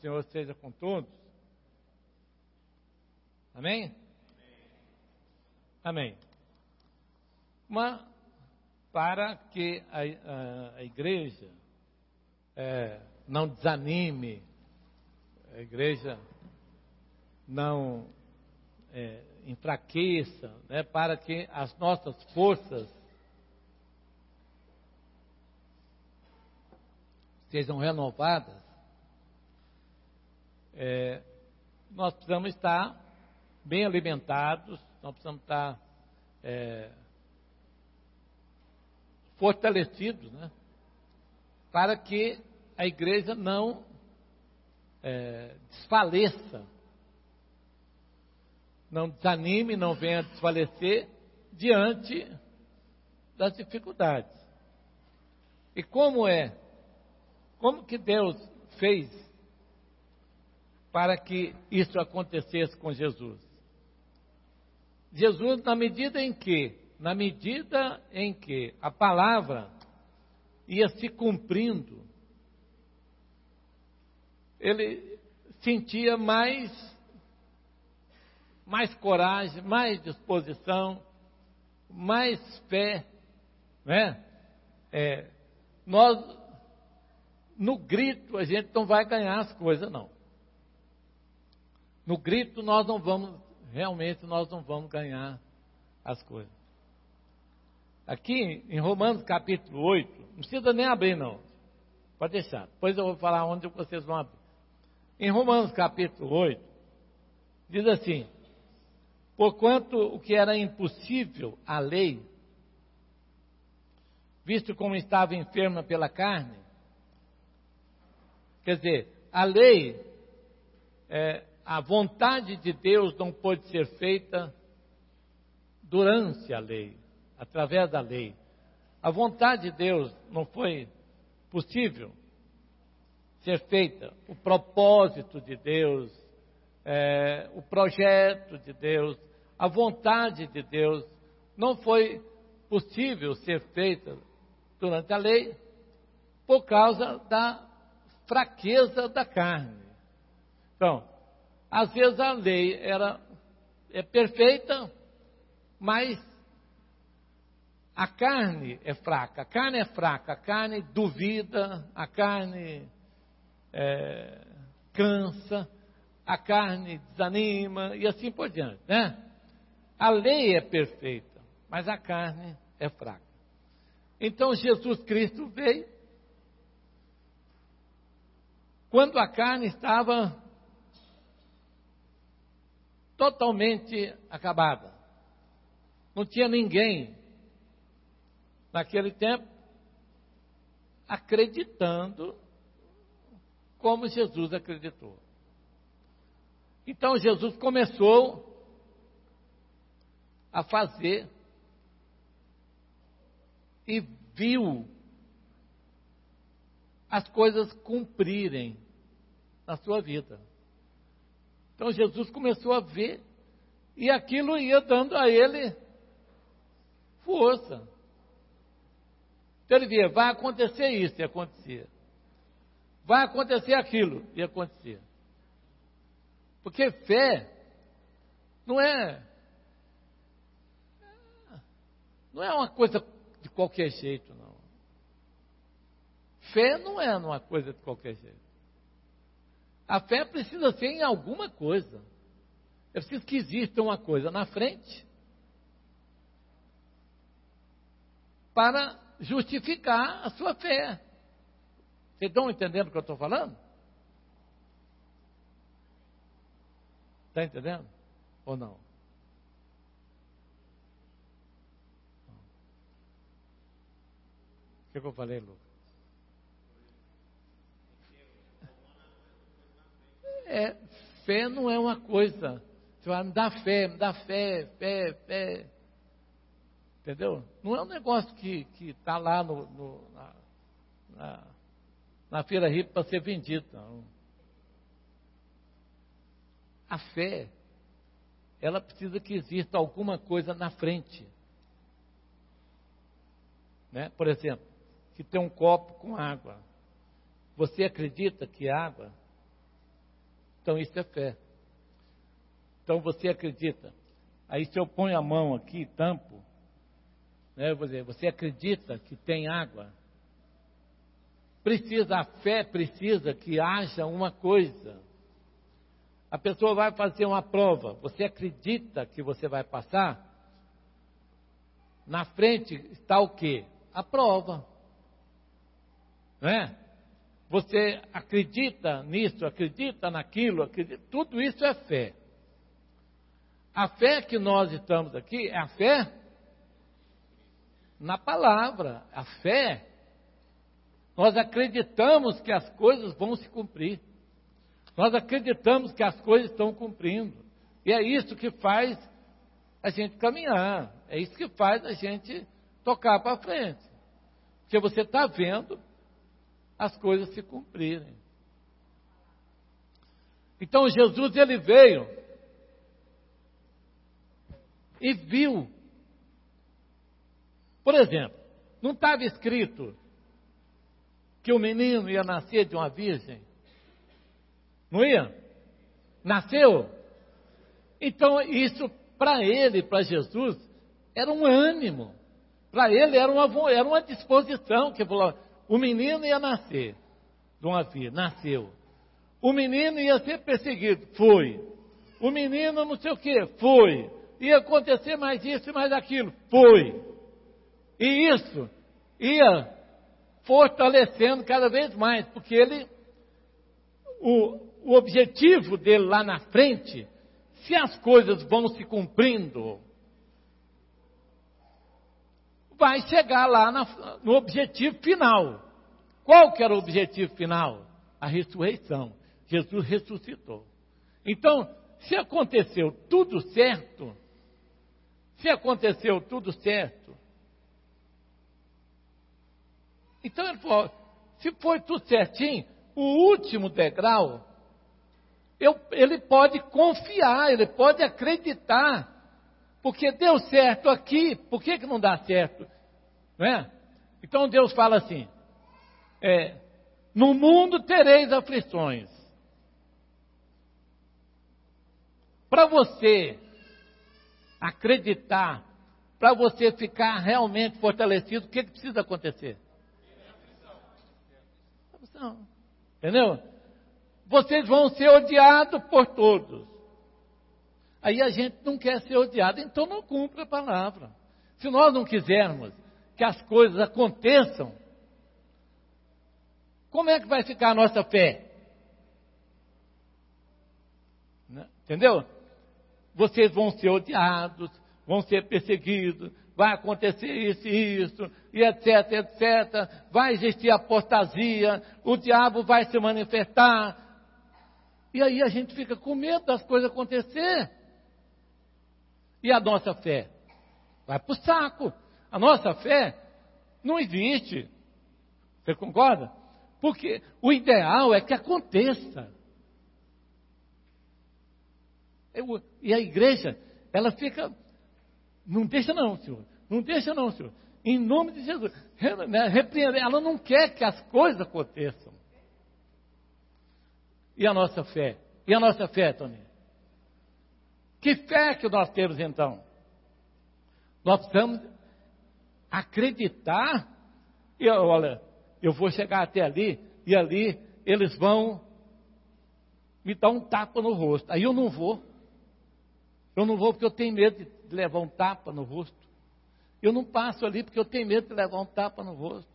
Senhor seja com todos. Amém? Amém. Para que a igreja não desanime, a igreja não enfraqueça, né, para que as nossas forças sejam renovadas, nós precisamos estar bem alimentados, nós precisamos estar fortalecidos, né, para que a igreja não desfaleça, não desanime, não venha desfalecer diante das dificuldades. E como que Deus fez para que isso acontecesse com Jesus? Jesus, na medida em que a palavra ia se cumprindo, ele sentia mais coragem, mais disposição, mais fé, né? No grito a gente não vai ganhar as coisas, não. No grito nós não vamos ganhar as coisas. Aqui em Romanos capítulo 8, não precisa nem abrir não, pode deixar, depois eu vou falar onde vocês vão abrir. Em Romanos capítulo 8, diz assim: porquanto o que era impossível à lei, visto como estava enferma pela carne, quer dizer, a lei, a vontade de Deus não pode ser feita durante a lei, através da lei. A vontade de Deus não foi possível ser feita, o propósito de Deus, o projeto de Deus, a vontade de Deus não foi possível ser feita durante a lei por causa da fraqueza da carne. Então, às vezes a lei é perfeita, mas a carne é fraca, a carne duvida, a carne cansa, a carne desanima e assim por diante, né? A lei é perfeita, mas a carne é fraca. Então Jesus Cristo veio quando a carne estava totalmente acabada. Não tinha ninguém naquele tempo acreditando como Jesus acreditou. Então Jesus começou a fazer e viu as coisas cumprirem na sua vida. Então Jesus começou a ver e aquilo ia dando a ele força. Então ele via, vai acontecer isso, e acontecia. Vai acontecer aquilo, e acontecia. Porque fé não é uma coisa de qualquer jeito, não. Fé não é uma coisa de qualquer jeito. A fé precisa ser em alguma coisa. É preciso que exista uma coisa na frente para justificar a sua fé. Vocês estão entendendo o que eu estou falando? Está entendendo? Ou não? O que eu falei, Lucas? Fé não é uma coisa. Você vai me dar fé, fé. Entendeu? Não é um negócio que está lá na feira hippie para ser vendido, não. A fé, ela precisa que exista alguma coisa na frente. Né? Por exemplo, que tem um copo com água. Você acredita que água Então isso é fé. Então você acredita. Aí se eu ponho a mão aqui e tampo, né, eu vou dizer, você acredita que tem água? A fé precisa que haja uma coisa. A pessoa vai fazer uma prova, você acredita que você vai passar? Na frente está o quê? A prova. Não é? Você acredita nisso, acredita naquilo, acredita, tudo isso é fé. A fé que nós estamos aqui é a fé na palavra. A fé, nós acreditamos que as coisas vão se cumprir. Nós acreditamos que as coisas estão cumprindo. E é isso que faz a gente caminhar. É isso que faz a gente tocar para frente. Porque você está vendo as coisas se cumprirem. Então Jesus, ele veio e viu. Por exemplo, não estava escrito que o menino ia nascer de uma virgem? Não ia? Nasceu? Então isso para ele, para Jesus, era um ânimo. Para ele era uma disposição, que falou, o menino ia nascer de uma virgem, nasceu. O menino ia ser perseguido, foi. O menino não sei o que, foi. Ia acontecer mais isso e mais aquilo, foi. E isso ia fortalecendo cada vez mais, porque ele, o objetivo dele lá na frente, se as coisas vão se cumprindo, vai chegar lá no objetivo final. Qual que era o objetivo final? A ressurreição. Jesus ressuscitou. Então, se aconteceu tudo certo, então ele falou, se foi tudo certinho, o último degrau, ele pode confiar, ele pode acreditar, porque deu certo aqui, por que não dá certo? Não é? Então Deus fala assim, no mundo tereis aflições. Para você acreditar, para você ficar realmente fortalecido, o que precisa acontecer? Entendeu? Vocês vão ser odiados por todos. Aí a gente não quer ser odiado, então não cumpre a palavra. Se nós não quisermos que as coisas aconteçam, como é que vai ficar a nossa fé? Entendeu? Vocês vão ser odiados, vão ser perseguidos, vai acontecer isso e isso, e etc, etc. Vai existir apostasia, o diabo vai se manifestar. E aí a gente fica com medo das coisas acontecer. E a nossa fé? Vai para o saco. A nossa fé não existe. Você concorda? Porque o ideal é que aconteça. E a igreja, ela fica, não deixa não, Senhor. Não deixa não, Senhor. Em nome de Jesus. Repreender. Ela não quer que as coisas aconteçam. E a nossa fé? E a nossa fé, Tony? Que fé que nós temos então? Nós precisamos acreditar. E olha, eu vou chegar até ali, e ali eles vão me dar um tapa no rosto. Aí eu não vou. Eu não vou porque eu tenho medo de levar um tapa no rosto. Eu não passo ali porque eu tenho medo de levar um tapa no rosto.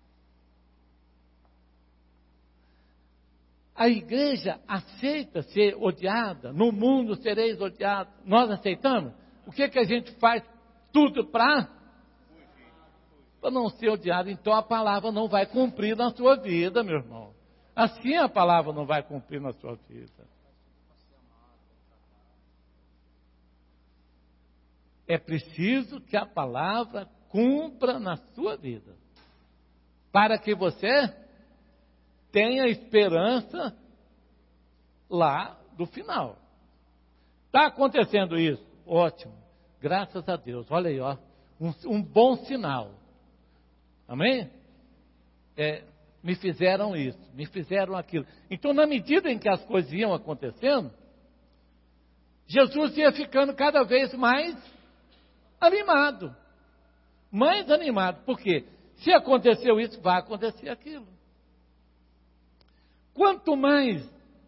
A igreja aceita ser odiada. No mundo sereis odiados. Nós aceitamos? O que a gente faz? Tudo para não ser odiado. Então a palavra não vai cumprir na sua vida, meu irmão. Assim a palavra não vai cumprir na sua vida. É preciso que a palavra cumpra na sua vida. Para que você tenha esperança lá do final. Está acontecendo isso? Ótimo. Graças a Deus. Olha aí, ó. Um bom sinal. Amém? me fizeram isso, me fizeram aquilo. Então, na medida em que as coisas iam acontecendo, Jesus ia ficando cada vez mais animado. Mais animado. Por quê? Se aconteceu isso, vai acontecer aquilo. Quanto mais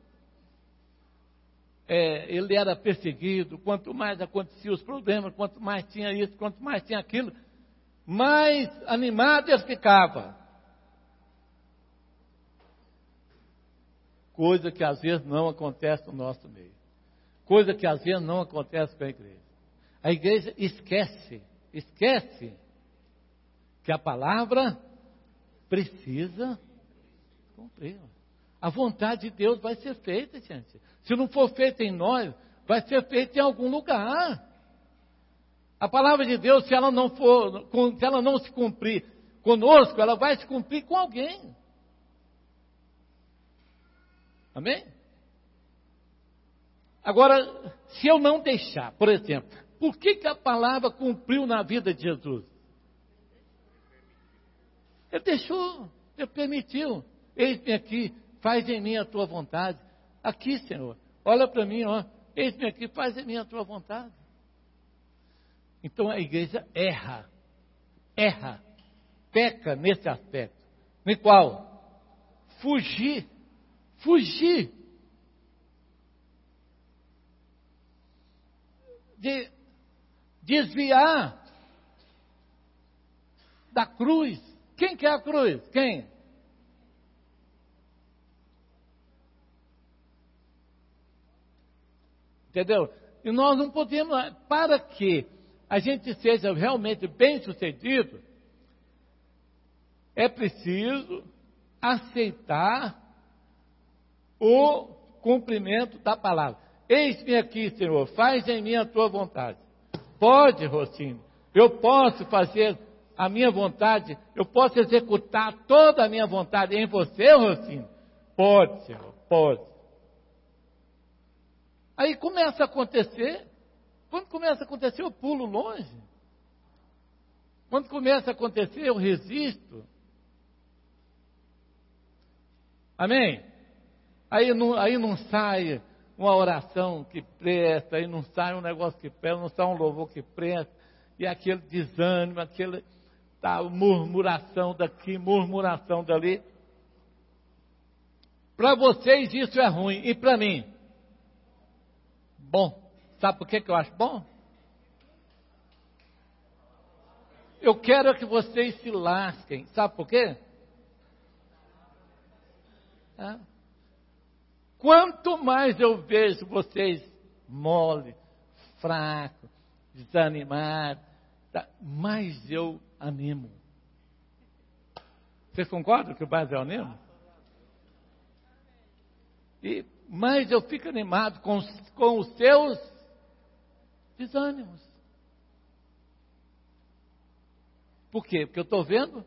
ele era perseguido, quanto mais aconteciam os problemas, quanto mais tinha isso, quanto mais tinha aquilo, mais animado ele ficava. Coisa que às vezes não acontece no nosso meio. Coisa que às vezes não acontece com a igreja. A igreja esquece que a palavra precisa cumprir. A vontade de Deus vai ser feita, gente. Se não for feita em nós, vai ser feita em algum lugar. A palavra de Deus, se ela não se cumprir conosco, ela vai se cumprir com alguém. Amém? Agora, se eu não deixar, por exemplo, por que a palavra cumpriu na vida de Jesus? Ele deixou, ele permitiu. Eis-me aqui, faz em mim a tua vontade. Aqui, Senhor, olha para mim, ó. Eis-me aqui, faz em mim a tua vontade. Então a igreja erra, peca nesse aspecto. No qual? Fugir. De desviar da cruz. Quem quer a cruz? Quem? Entendeu? E nós não podemos, para que a gente seja realmente bem-sucedido, é preciso aceitar o cumprimento da palavra. Eis-me aqui, Senhor, faz em mim a tua vontade. Pode, Rocinho, eu posso fazer a minha vontade, eu posso executar toda a minha vontade em você, Rocinho? Pode, Senhor, pode. Aí começa a acontecer, quando começa a acontecer eu pulo longe. Quando começa a acontecer eu resisto. Amém? Aí não sai uma oração que presta, aí não sai um negócio que presta, não sai um louvor que presta, e aquele desânimo, aquele murmuração daqui, murmuração dali. Para vocês isso é ruim, e para mim? Bom. Sabe por que eu acho bom? Eu quero que vocês se lasquem. Sabe por quê? Quanto mais eu vejo vocês mole, fraco, desanimado, mais eu animo. Vocês concordam que o mais eu animo? E mais eu fico animado com os seus desânimos. Por quê? Porque eu estou vendo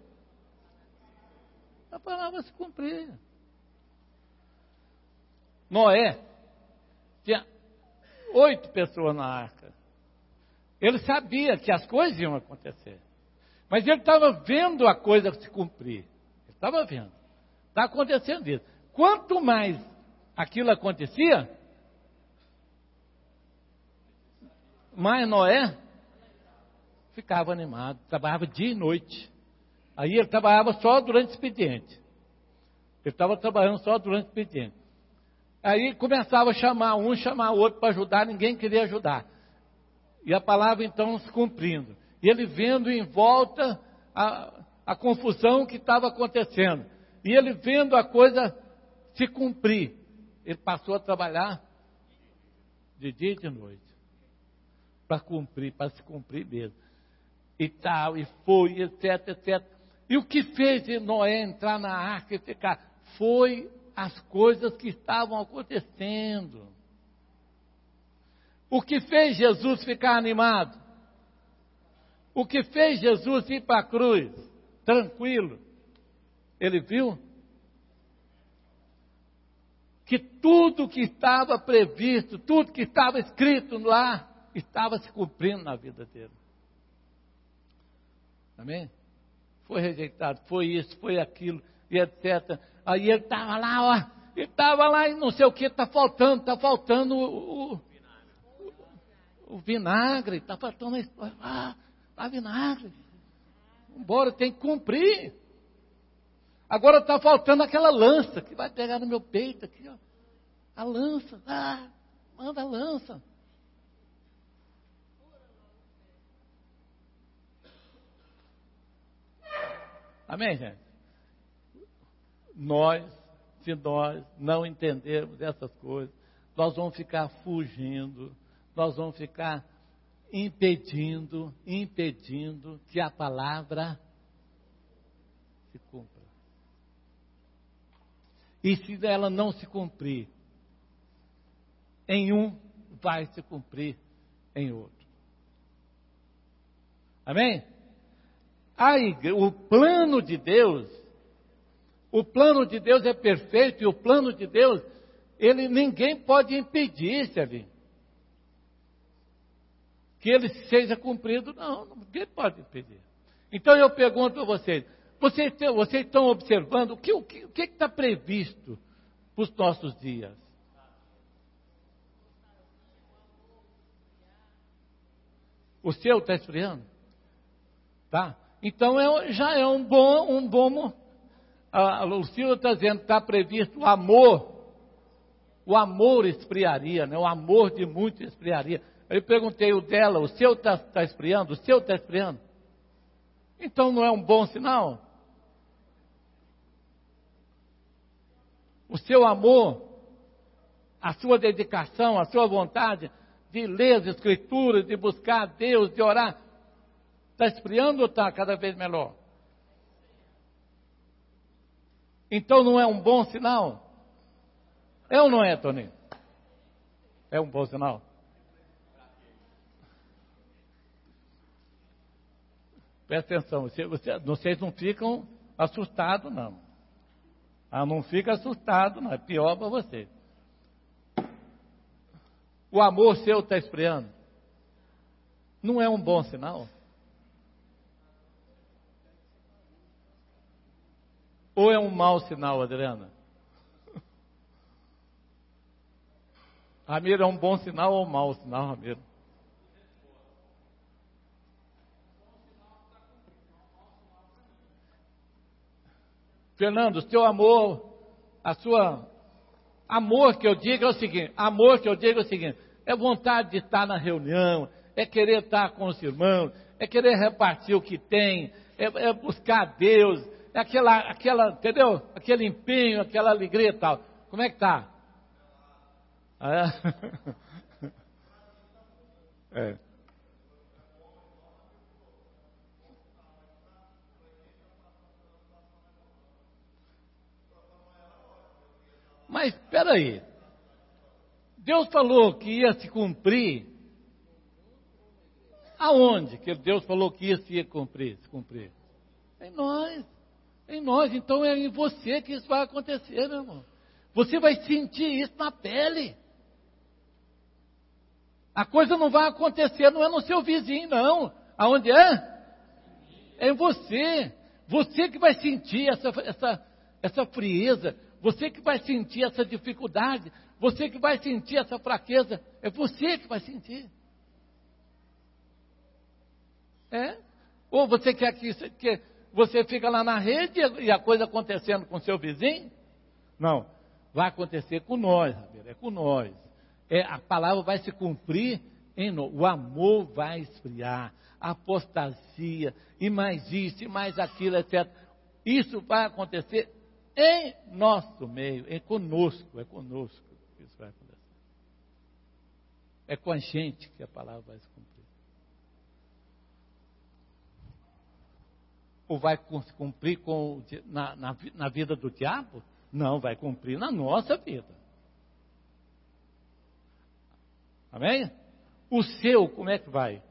a palavra se cumprir. Noé tinha 8 pessoas na arca. Ele sabia que as coisas iam acontecer. Mas ele estava vendo a coisa se cumprir. Ele estava vendo. Está acontecendo isso. Quanto mais aquilo acontecia, mais Noé ficava animado. Trabalhava dia e noite. Aí ele trabalhava só durante o expediente. Ele estava trabalhando só durante o expediente. Aí começava a chamar um, chamar outro para ajudar, ninguém queria ajudar. E a palavra então se cumprindo. E ele vendo em volta a confusão que estava acontecendo. E ele vendo a coisa se cumprir. Ele passou a trabalhar de dia e de noite. Para cumprir, para se cumprir mesmo. E tal, e foi, etc, etc. E o que fez Noé entrar na arca e ficar? Foi as coisas que estavam acontecendo. O que fez Jesus ficar animado? O que fez Jesus ir para a cruz? Tranquilo. Ele viu que tudo que estava previsto, tudo que estava escrito lá, estava se cumprindo na vida dele. Amém? Foi rejeitado, foi isso, foi aquilo. e etc. Aí ele estava lá, ó. Ele estava lá e não sei o que, está faltando o vinagre, está faltando a história. Tá vinagre. Embora, tem que cumprir. Agora está faltando aquela lança que vai pegar no meu peito aqui, ó. A lança, manda a lança. Amém, gente? Se nós não entendermos essas coisas, nós vamos ficar fugindo, nós vamos ficar impedindo que a palavra se cumpra. E se ela não se cumprir em um, vai se cumprir em outro. Amém? O plano de Deus é perfeito, e o plano de Deus, ninguém pode impedir, sabe? Que ele seja cumprido, não, ninguém pode impedir. Então eu pergunto a vocês estão observando o que está previsto para os nossos dias? O seu está esfriando? Tá? Então já é um bom. A Lucila está dizendo que está previsto o amor. O esfriaria, né? O amor de muito esfriaria. Eu perguntei o dela, o seu está esfriando? O seu está esfriando? Então não é um bom sinal? O seu amor, a sua dedicação, a sua vontade de ler as Escrituras, de buscar a Deus, de orar, está esfriando ou está cada vez melhor? Então não é um bom sinal? É ou não é, Toninho? É um bom sinal? Presta atenção, vocês não ficam assustados, não. Não fica assustado, não. É pior para vocês. O amor seu está esfriando? Não é um bom sinal? Ou é um mau sinal, Adriana? Ramiro, é um bom sinal ou um mau sinal, Ramiro? Fernando, o seu amor, amor que eu digo é o seguinte, é vontade de estar na reunião, é querer estar com os irmãos, é querer repartir o que tem, é buscar a Deus, é aquela, entendeu? Aquele empenho, aquela alegria e tal. Como é que está? É. Mas espera aí. Deus falou que ia se cumprir. Aonde que Deus falou que ia se cumprir? Em nós. Então é em você que isso vai acontecer, meu irmão. Você vai sentir isso na pele. A coisa não vai acontecer, não é no seu vizinho, não. Aonde é? É em você. Você que vai sentir essa frieza. Você que vai sentir essa dificuldade. Você que vai sentir essa fraqueza. É você que vai sentir. Ou você quer que você fica lá na rede e a coisa acontecendo com seu vizinho? Não. Vai acontecer com nós, Rabir, é com nós. A palavra vai se cumprir em nós. O amor vai esfriar. A apostasia, e mais isso, e mais aquilo, etc. Isso vai acontecer em nosso meio, é conosco que isso vai acontecer. É com a gente que a palavra vai se cumprir. Ou vai se cumprir na vida do diabo? Não, vai cumprir na nossa vida. Amém? O seu, como é que vai?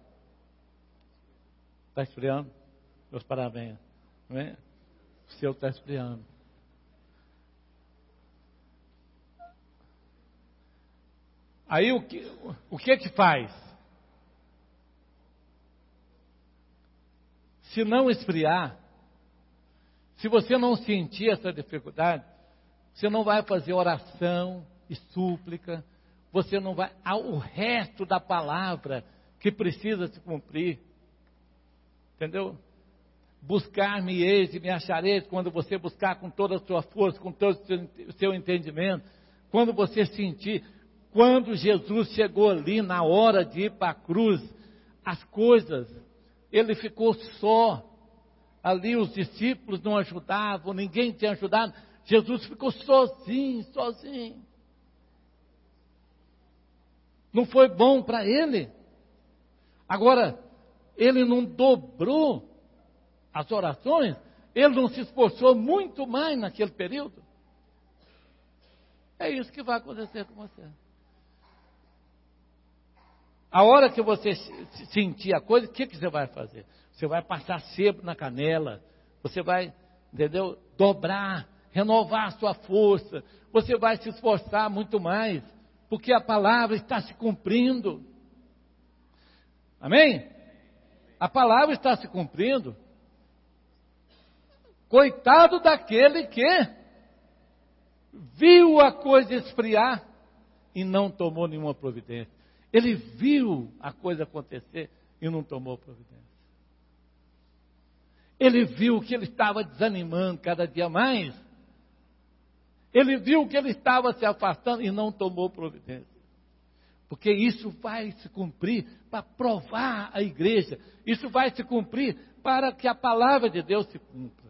Está esfriando? Meus parabéns. Amém? O seu está esfriando. Aí o que faz? Se não esfriar, Se você não sentir essa dificuldade, você não vai fazer oração e súplica, você não vai, o resto da palavra que precisa se cumprir, entendeu? Buscar-me-eis e me achareis, quando você buscar com toda a sua força, com todo o seu entendimento, quando você sentir, quando Jesus chegou ali na hora de ir para a cruz, as coisas, ele ficou só, ali os discípulos não ajudavam, ninguém tinha ajudado, Jesus ficou sozinho. Não foi bom para ele. Agora, ele não dobrou as orações, ele não se esforçou muito mais naquele período. É isso que vai acontecer com você. A hora que você sentir a coisa, o que você vai fazer? Você vai passar sebo na canela, você vai, entendeu? Dobrar, renovar a sua força, você vai se esforçar muito mais, porque a palavra está se cumprindo. Amém? A palavra está se cumprindo. Coitado daquele que viu a coisa esfriar e não tomou nenhuma providência. Ele viu a coisa acontecer e não tomou providência. Ele viu que ele estava desanimando cada dia mais. Ele viu que ele estava se afastando e não tomou providência. Porque isso vai se cumprir para provar a igreja. Isso vai se cumprir para que a palavra de Deus se cumpra.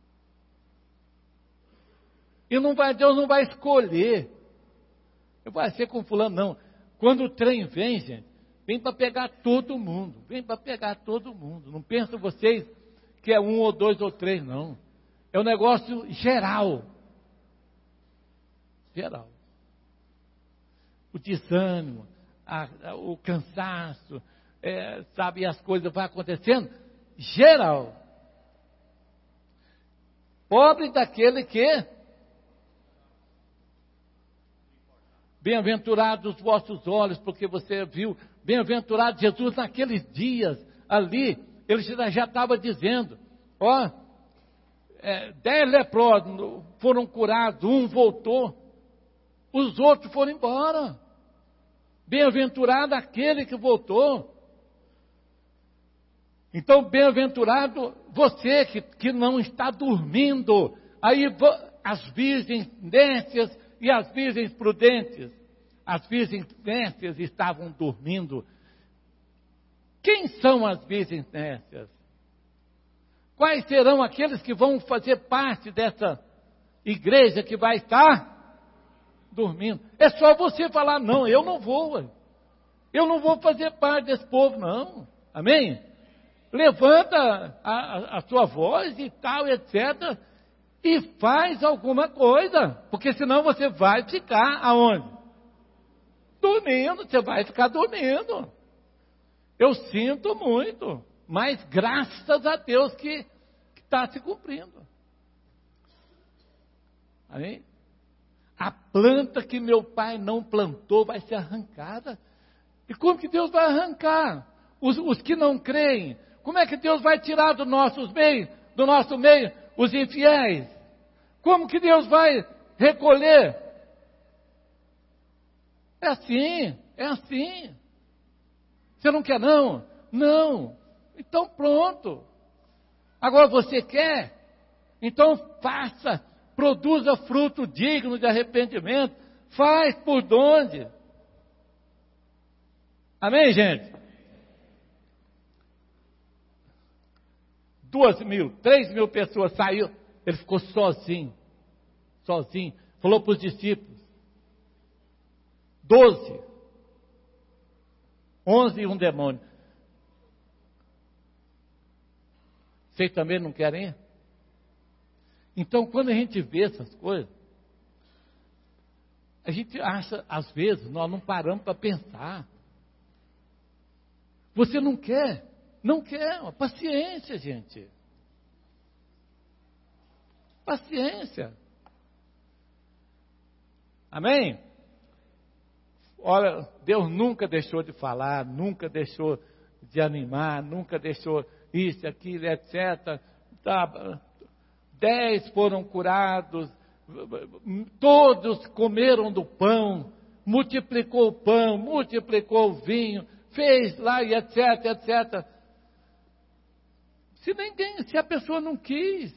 E Deus não vai escolher. Vai ser com fulano, não. Quando o trem vem, gente, vem para pegar todo mundo. Vem para pegar todo mundo. Não pensam vocês que é 1 ou 2 ou 3, não. É um negócio geral. Geral. O desânimo, o cansaço, sabe, as coisas vão acontecendo. Geral. Pobre daquele que... Bem-aventurados os vossos olhos, porque você viu, bem-aventurado Jesus naqueles dias, ali, ele já estava dizendo, 10 leprosos foram curados, 1 voltou, os outros foram embora. Bem-aventurado aquele que voltou. Então, bem-aventurado você que não está dormindo. Aí as virgens nécias e as virgens prudentes. As virgens nécias estavam dormindo. Quem são as virgens nécias? Quais serão aqueles que vão fazer parte dessa igreja que vai estar dormindo? É só você falar, não, eu não vou. Eu não vou fazer parte desse povo, não. Amém? Levanta a sua voz e tal, etc. E faz alguma coisa. Porque senão você vai ficar aonde? Dormindo, você vai ficar dormindo. Eu sinto muito, mas graças a Deus que está se cumprindo. Amém? A planta que meu pai não plantou vai ser arrancada. E como que Deus vai arrancar? Os que não creem. Como é que Deus vai tirar do nosso meio os infiéis? Como que Deus vai recolher? É assim. Você não quer não? Não. Então pronto. Agora você quer? Então faça, produza fruto digno de arrependimento. Faz por onde? Amém, gente? 2.000, 3.000 pessoas saíram. Ele ficou sozinho. Falou para os discípulos. 12. 11 e um demônio. Vocês também não querem ir? Então, quando a gente vê essas coisas, a gente acha, às vezes, nós não paramos para pensar. Você não quer? Não quer. Paciência, gente. Paciência. Amém? Olha, Deus nunca deixou de falar, nunca deixou de animar, nunca deixou isso, aquilo, etc. Tá, 10 foram curados, todos comeram do pão, multiplicou o pão, multiplicou o vinho, fez lá e etc, etc. Se a pessoa não quis.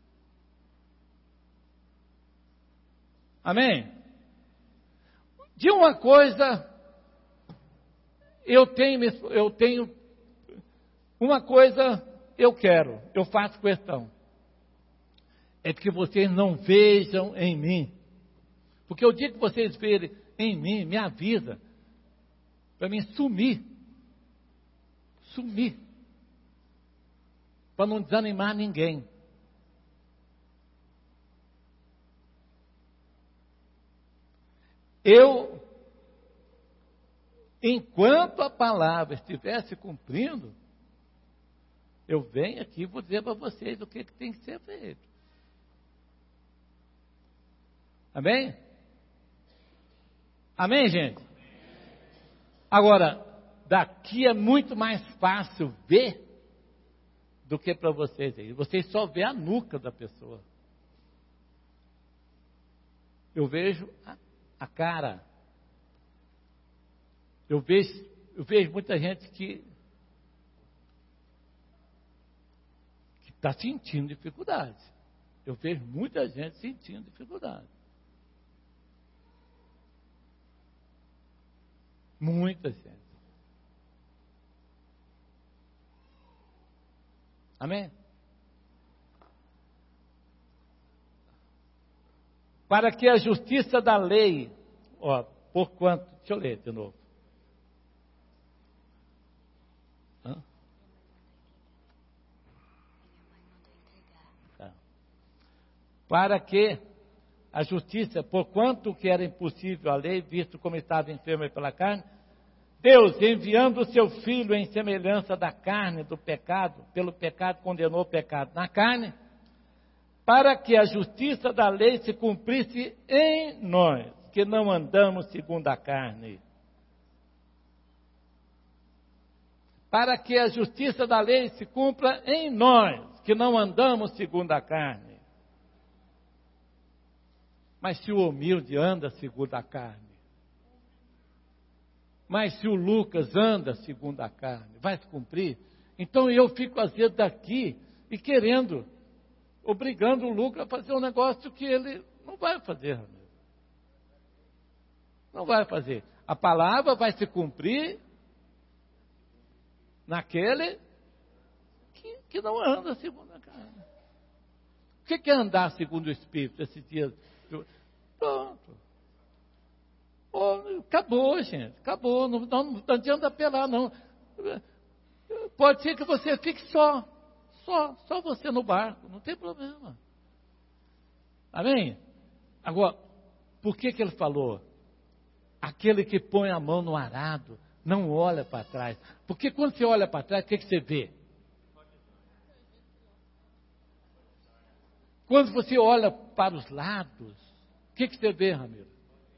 Amém? De uma coisa, eu tenho uma coisa eu quero, eu faço questão. É que vocês não vejam em mim. Porque o dia que vocês verem em mim, me avisa, para mim sumir. Para não desanimar ninguém. Enquanto a palavra estiver se cumprindo, eu venho aqui e vou dizer para vocês o que tem que ser feito. Amém? Amém, gente? Agora, daqui é muito mais fácil ver do que para vocês aí. Vocês só vê a nuca da pessoa. Eu vejo a cara. Eu vejo muita gente que está sentindo dificuldade. Eu vejo muita gente sentindo dificuldade. Muita gente. Amém? Para que a justiça da lei, deixa eu ler de novo. Tá. Para que a justiça, porquanto que era impossível a lei, visto como estava enfermo pela carne, Deus, enviando o seu Filho em semelhança da carne do pecado, pelo pecado condenou o pecado na carne, para que a justiça da lei se cumprisse em nós, que não andamos segundo a carne. Para que a justiça da lei se cumpra em nós, que não andamos segundo a carne. Mas se o humilde anda segundo a carne, mas se o Lucas anda segundo a carne, vai se cumprir? Então eu fico às vezes daqui e obrigando o Lucas a fazer um negócio que ele não vai fazer. Não vai fazer. A palavra vai se cumprir naquele que não anda segundo a carne. O que é andar segundo o Espírito esses dias? Pronto. Acabou, gente. Acabou. Não adianta apelar, não. Pode ser que você fique só você no barco. Não tem problema. Amém? Agora, por que ele falou? Aquele que põe a mão no arado não olha para trás. Porque quando você olha para trás, o que você vê? Quando você olha para os lados, o que você vê, Ramiro?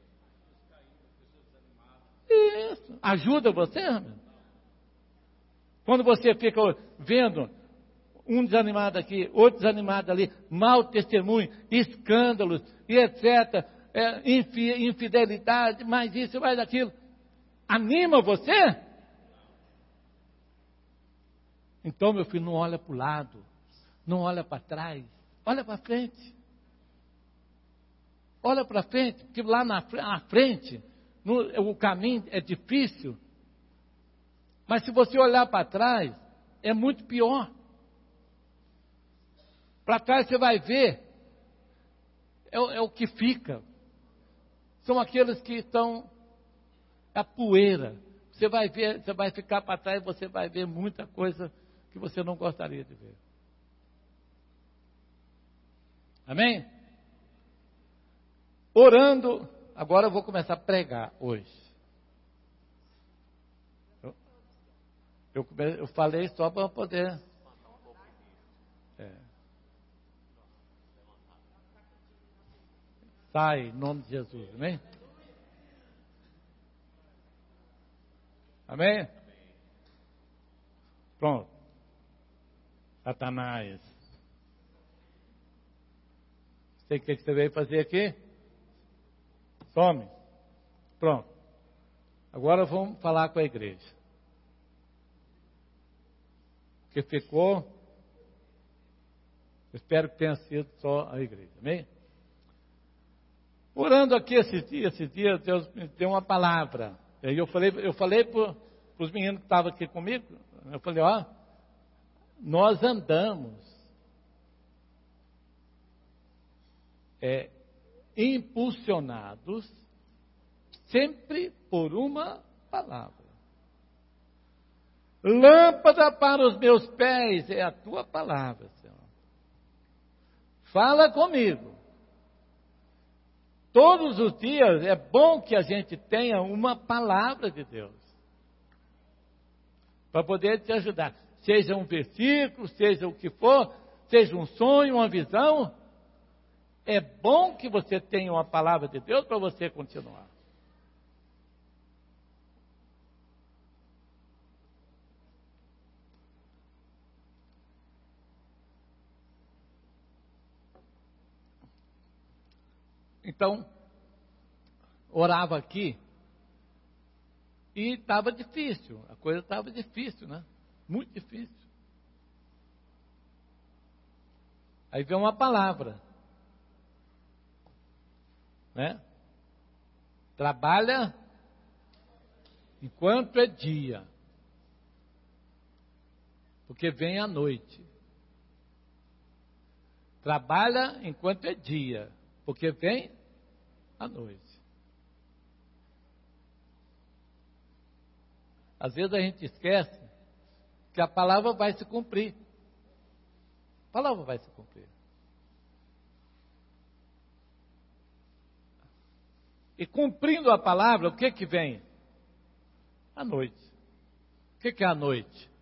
Isso. Ajuda você, Ramiro? Quando você fica vendo um desanimado aqui, outro desanimado ali, mau testemunho, escândalos e etc., infidelidade, mais isso, mais aquilo, anima você? Então, meu filho, não olha para o lado, não olha para trás, olha para frente. Olha para frente, porque lá na frente, o caminho é difícil, mas se você olhar para trás, é muito pior. Para trás você vai ver, é o que fica. São aqueles que estão a poeira. Você vai ver, você vai ficar para trás e você vai ver muita coisa que você não gostaria de ver. Amém? Orando, agora eu vou começar a pregar hoje. Eu falei só para poder. Sai, em nome de Jesus, amém? Amém? Pronto. Satanás. sei o que você veio fazer aqui. Some. Pronto. Agora vamos falar com a igreja. O que ficou, eu espero que tenha sido só a igreja. Amém? Orando aqui esses dias, Deus me deu uma palavra. E aí eu falei para os meninos que estavam aqui comigo, eu falei, nós andamos impulsionados sempre por uma palavra. Lâmpada para os meus pés é a tua palavra, Senhor. Fala comigo. Todos os dias é bom que a gente tenha uma palavra de Deus para poder te ajudar. Seja um versículo, seja o que for, seja um sonho, uma visão. É bom que você tenha uma palavra de Deus para você continuar. Então, orava aqui e estava difícil, a coisa estava difícil, né? Muito difícil. Aí veio uma palavra, né? Trabalha enquanto é dia, porque vem a noite. Trabalha enquanto é dia, porque vem a noite. Às vezes a gente esquece que a palavra vai se cumprir. A palavra vai se cumprir. E cumprindo a palavra, o que vem? A noite. O que é a noite?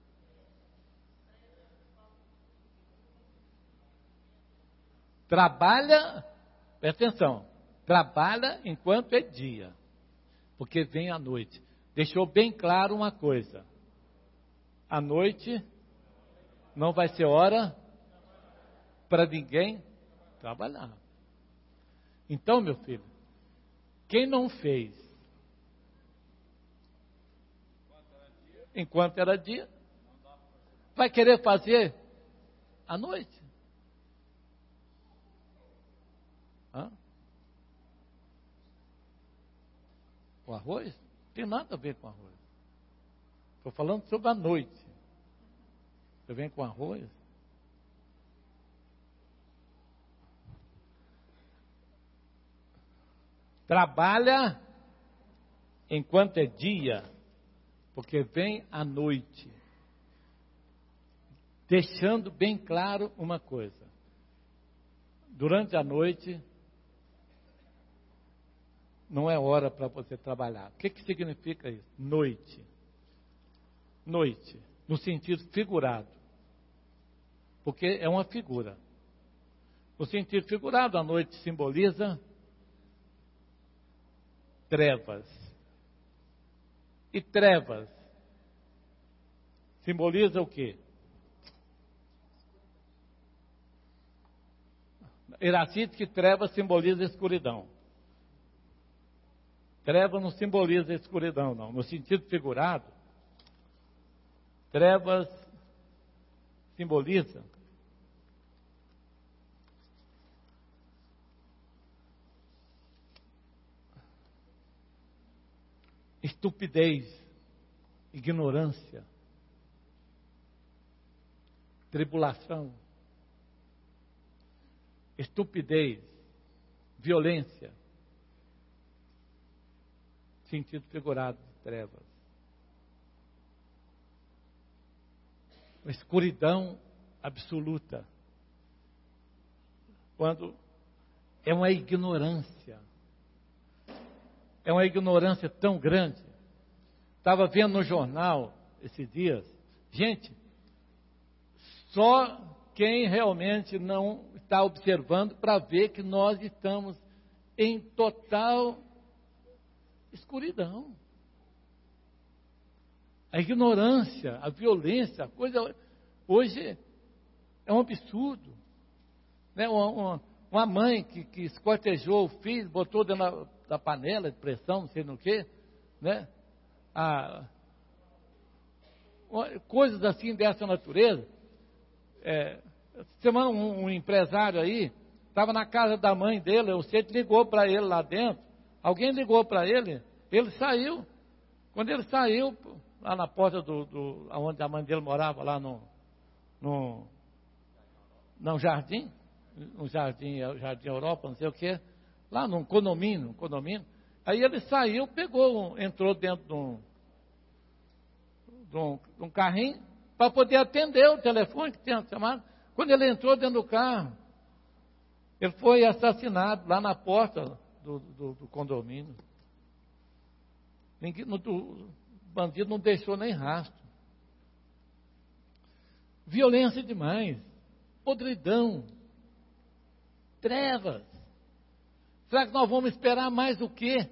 Trabalha, presta atenção, trabalha enquanto é dia, porque vem a noite. Deixou bem claro uma coisa: a noite não vai ser hora para ninguém trabalhar. Então, meu filho, quem não fez enquanto era dia, vai querer fazer à noite. O arroz? Não tem nada a ver com arroz. Estou falando sobre a noite. Você vem com arroz? Trabalha enquanto é dia, porque vem a noite. Deixando bem claro uma coisa: durante a noite não é hora para você trabalhar. O que significa isso? Noite. Noite, no sentido figurado. Porque é uma figura. No sentido figurado, a noite simboliza trevas. E trevas simboliza o quê? Iraci diz que trevas simboliza escuridão. Treva não simboliza escuridão, não. No sentido figurado, trevas simboliza estupidez, ignorância, tribulação, estupidez, violência. Sentido figurado de trevas. Uma escuridão absoluta. Quando é uma ignorância. É uma ignorância tão grande. Estava vendo no jornal esses dias. Gente, só quem realmente não está observando para ver que nós estamos em total escuridão. A ignorância, a violência, a coisa hoje é um absurdo. Né? Uma Uma mãe que esquartejou o filho, botou dentro da panela de pressão, não sei no que, né? Coisas assim dessa natureza. Semana um empresário aí, estava na casa da mãe dele, o centro ligou para ele lá dentro, alguém ligou para ele saiu. Quando ele saiu, lá na porta onde a mãe dele morava, lá no jardim, no jardim Europa, não sei o que, lá num condomínio. Aí ele saiu, entrou dentro de um carrinho, para poder atender o telefone que tinha chamado. Quando ele entrou dentro do carro, ele foi assassinado lá na porta do condomínio. O bandido não deixou nem rastro. Violência demais, podridão, trevas. Será que nós vamos esperar mais o quê?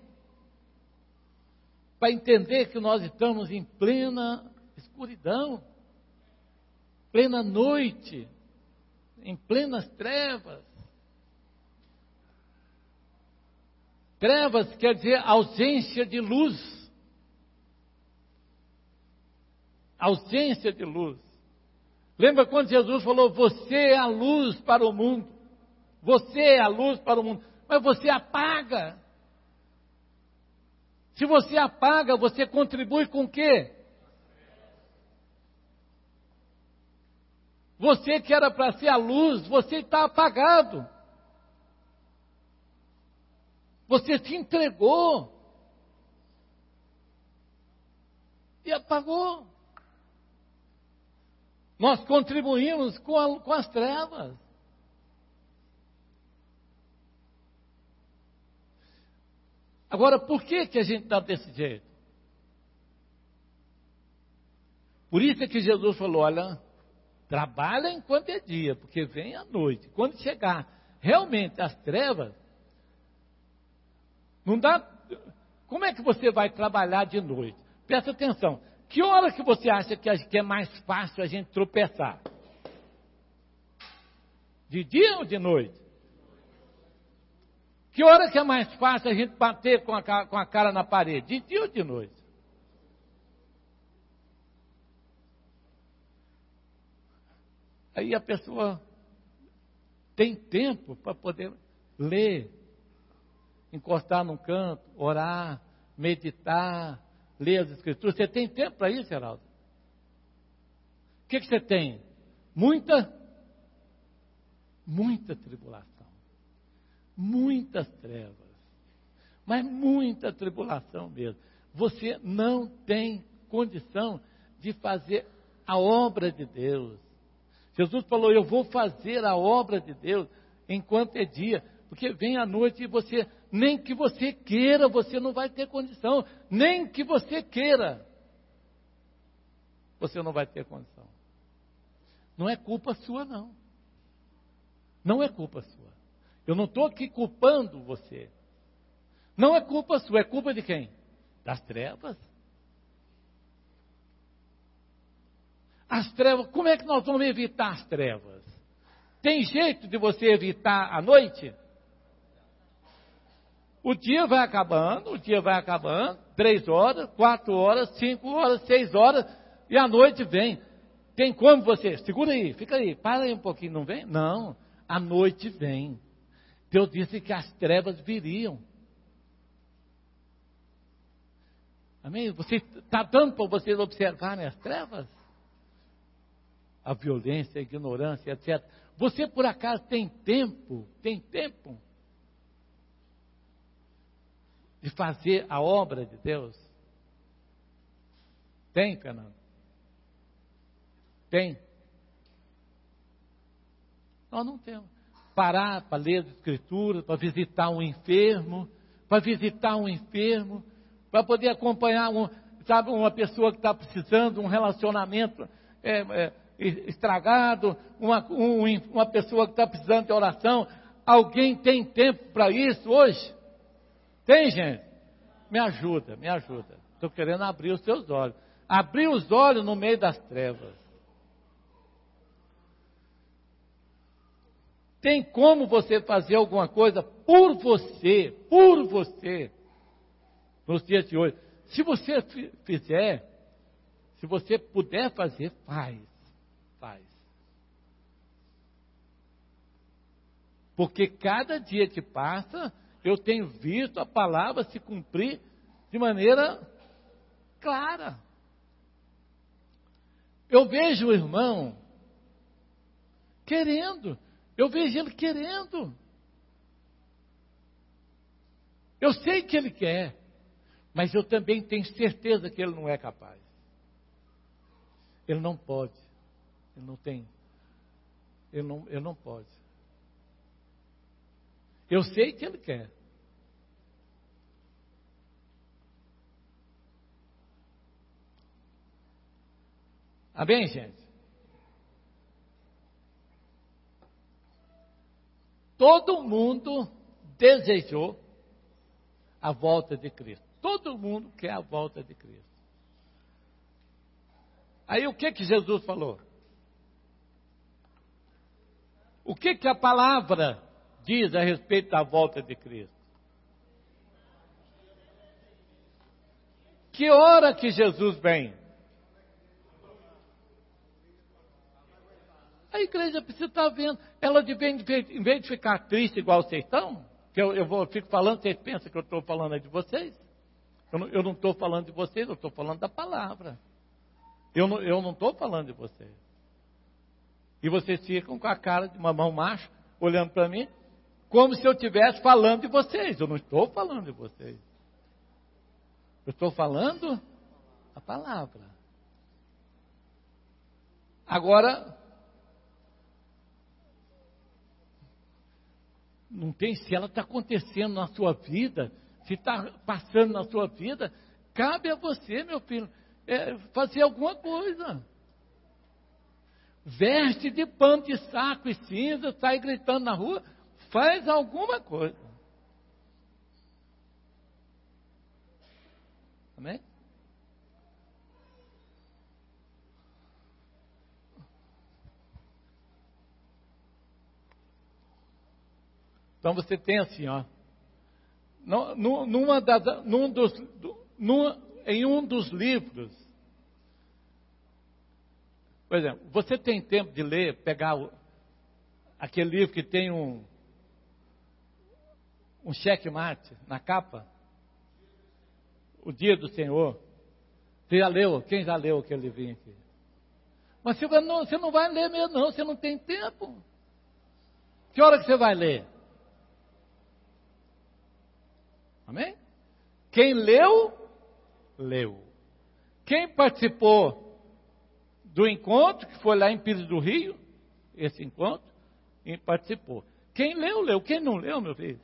Para entender que nós estamos em plena escuridão, plena noite, em plenas trevas. Trevas quer dizer ausência de luz. Ausência de luz. Lembra quando Jesus falou, você é a luz para o mundo. Você é a luz para o mundo. Mas você apaga. Se você apaga, você contribui com o quê? Você que era para ser a luz, você está apagado. Você se entregou. E apagou. Nós contribuímos com as trevas. Agora, por que a gente está desse jeito? Por isso é que Jesus falou, olha, trabalha enquanto é dia, porque vem a noite. Quando chegar realmente as trevas, não dá. Como é que você vai trabalhar de noite? Presta atenção. Que hora que você acha que é mais fácil a gente tropeçar? De dia ou de noite? Que hora que é mais fácil a gente bater com a cara na parede? De dia ou de noite? Aí a pessoa tem tempo para poder ler, encostar num canto, orar, meditar, ler as escrituras. Você tem tempo para isso, Geraldo? O que você tem? Muita tribulação, muitas trevas, mas muita tribulação mesmo. Você não tem condição de fazer a obra de Deus. Jesus falou, eu vou fazer a obra de Deus enquanto é dia, porque vem a noite e você, nem que você queira, você não vai ter condição, nem que você queira, você não vai ter condição. Não é culpa sua, não. Não é culpa sua. Eu não estou aqui culpando você. Não é culpa sua, é culpa de quem? Das trevas. As trevas, como é que nós vamos evitar as trevas? Tem jeito de você evitar a noite? O dia vai acabando, 3 horas, 4 horas, 5 horas, 6 horas, e a noite vem. Tem como você? Segura aí, fica aí, para aí um pouquinho, não vem? Não, a noite vem. Deus disse que as trevas viriam. Amém? Você está dando para vocês observarem as trevas? A violência, a ignorância, etc. Você por acaso tem tempo de fazer a obra de Deus? Tem, Fernando? Tem? Nós não temos. Parar para ler as escrituras, para visitar um enfermo, para poder acompanhar uma pessoa que está precisando de um relacionamento estragado, uma pessoa que está precisando de oração. Alguém tem tempo para isso hoje? Tem, gente? Me ajuda. Estou querendo abrir os seus olhos. Abrir os olhos no meio das trevas. Tem como você fazer alguma coisa por você, nos dias de hoje. Se você fizer, se você puder fazer, faz. Porque cada dia que passa, eu tenho visto a palavra se cumprir de maneira clara. Eu vejo o irmão querendo, eu vejo ele querendo. Eu sei que ele quer, mas eu também tenho certeza que ele não é capaz. Ele não pode, ele não tem, ele não pode. Eu sei que ele quer. Amém, gente? Todo mundo desejou a volta de Cristo. Todo mundo quer a volta de Cristo. Aí o que Jesus falou? O que a palavra diz a respeito da volta de Cristo? Que hora que Jesus vem? A igreja precisa estar vendo. Ela, em vez de ficar triste igual vocês estão, que eu fico falando, vocês pensam que eu estou falando de vocês? Eu não estou falando de vocês, eu estou falando da palavra. Eu não estou falando de vocês. E vocês ficam com a cara de mamão macho, olhando para mim, como se eu estivesse falando de vocês. Eu não estou falando de vocês. Eu estou falando a palavra. Agora, não tem, se ela está acontecendo na sua vida, se está passando na sua vida, cabe a você, meu filho, fazer alguma coisa. Veste de pano de saco e cinza, sai gritando na rua, faz alguma coisa. Amém? Então você tem assim, ó, em um dos livros, por exemplo, você tem tempo de ler, pegar aquele livro que tem um checkmate na capa? O Dia do Senhor. Você já leu? Quem já leu aquele livrinho aqui? Mas você não vai ler mesmo não, você não tem tempo. Que hora que você vai ler? Amém? Quem leu, leu. Quem participou do encontro, que foi lá em Pires do Rio, esse encontro, e participou. Quem leu, leu. Quem não leu, meu filho,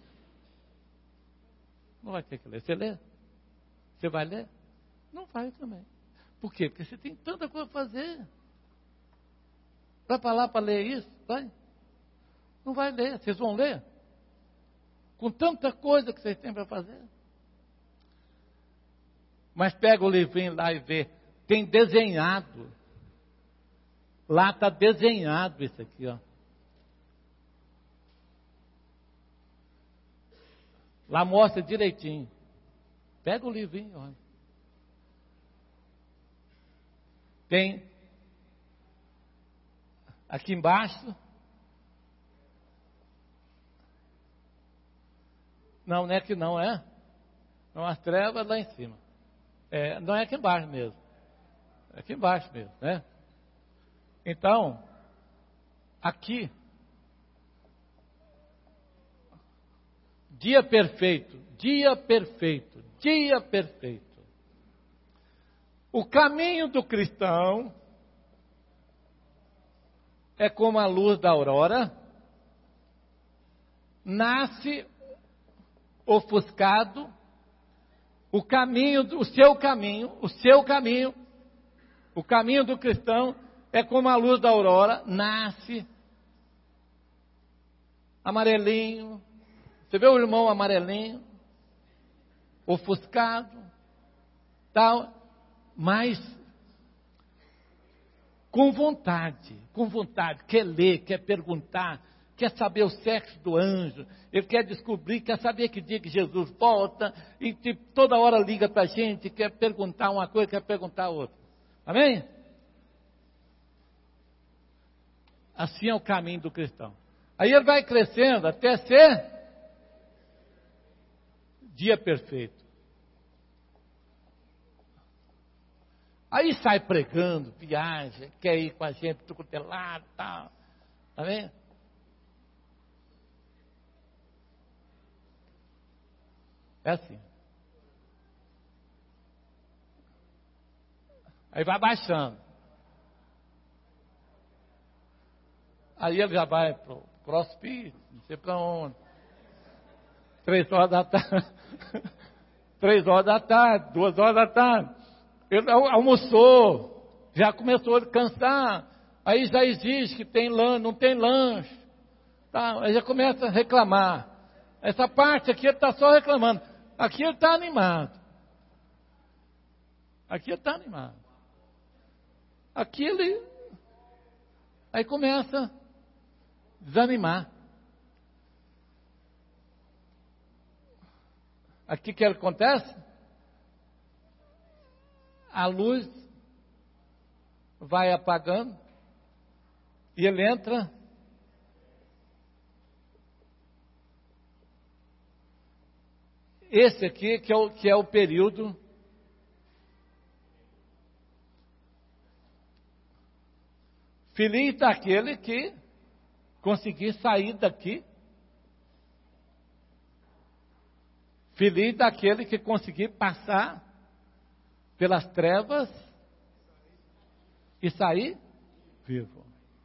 não vai ter que ler. Você lê? Você vai ler? Não vai também. Por quê? Porque você tem tanta coisa para fazer. Vai para lá para ler isso? Vai? Não vai ler. Vocês vão ler? Com tanta coisa que vocês têm para fazer. Mas pega o livrinho lá e vê. Tem desenhado. Lá está desenhado isso aqui, ó. Lá mostra direitinho. Pega o livrinho, olha. Tem aqui embaixo. Não é que não é. Não, as trevas lá em cima. Não é aqui embaixo mesmo. É aqui embaixo mesmo, né? Então, aqui, dia perfeito, dia perfeito, dia perfeito. O caminho do cristão é como a luz da aurora, nasce ofuscado, o seu caminho do cristão é como a luz da aurora, nasce amarelinho. Você vê o irmão amarelinho, ofuscado, tal, mas com vontade, quer ler, quer perguntar, quer saber o sexo do anjo, ele quer descobrir, quer saber que dia que Jesus volta, e toda hora liga para a gente, quer perguntar uma coisa, quer perguntar outra. Amém? Assim é o caminho do cristão. Aí ele vai crescendo até ser dia perfeito. Aí sai pregando, viaja, quer ir com a gente para o lado e tal. Tá vendo? É assim. Aí vai baixando. Aí ele já vai para o CrossFit, não sei para onde. 3 horas da tarde. 3 horas da tarde, 2 horas da tarde. Ele almoçou, já começou a cansar. Aí já exige que tem lanche, não tem lanche. Tá, aí já começa a reclamar. Essa parte aqui ele está só reclamando. Aqui ele está animado. Aqui ele está animado. Aqui ele... Aí começa a desanimar. Aqui o que acontece? A luz vai apagando e ele entra. Esse aqui que é o período feliz daquele que conseguir sair daqui. Feliz daquele que conseguir passar pelas trevas e sair vivo.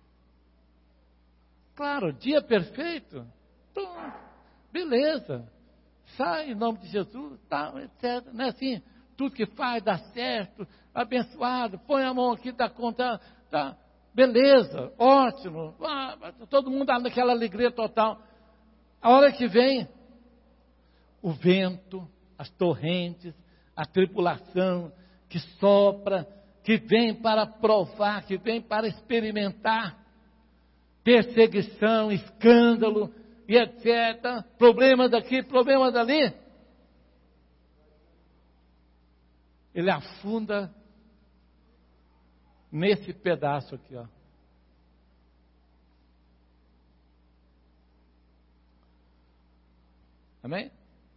Claro, dia perfeito. Beleza. Sai em nome de Jesus, tal, etc. Não é assim? Tudo que faz dá certo, abençoado, põe a mão aqui, dá conta, tá. Beleza, ótimo. Todo mundo naquela alegria total. A hora que vem o vento, as torrentes, a tribulação que sopra, que vem para provar, que vem para experimentar, perseguição, escândalo e etc. Problemas daqui, problemas dali. Ele afunda nesse pedaço aqui, ó. Amém?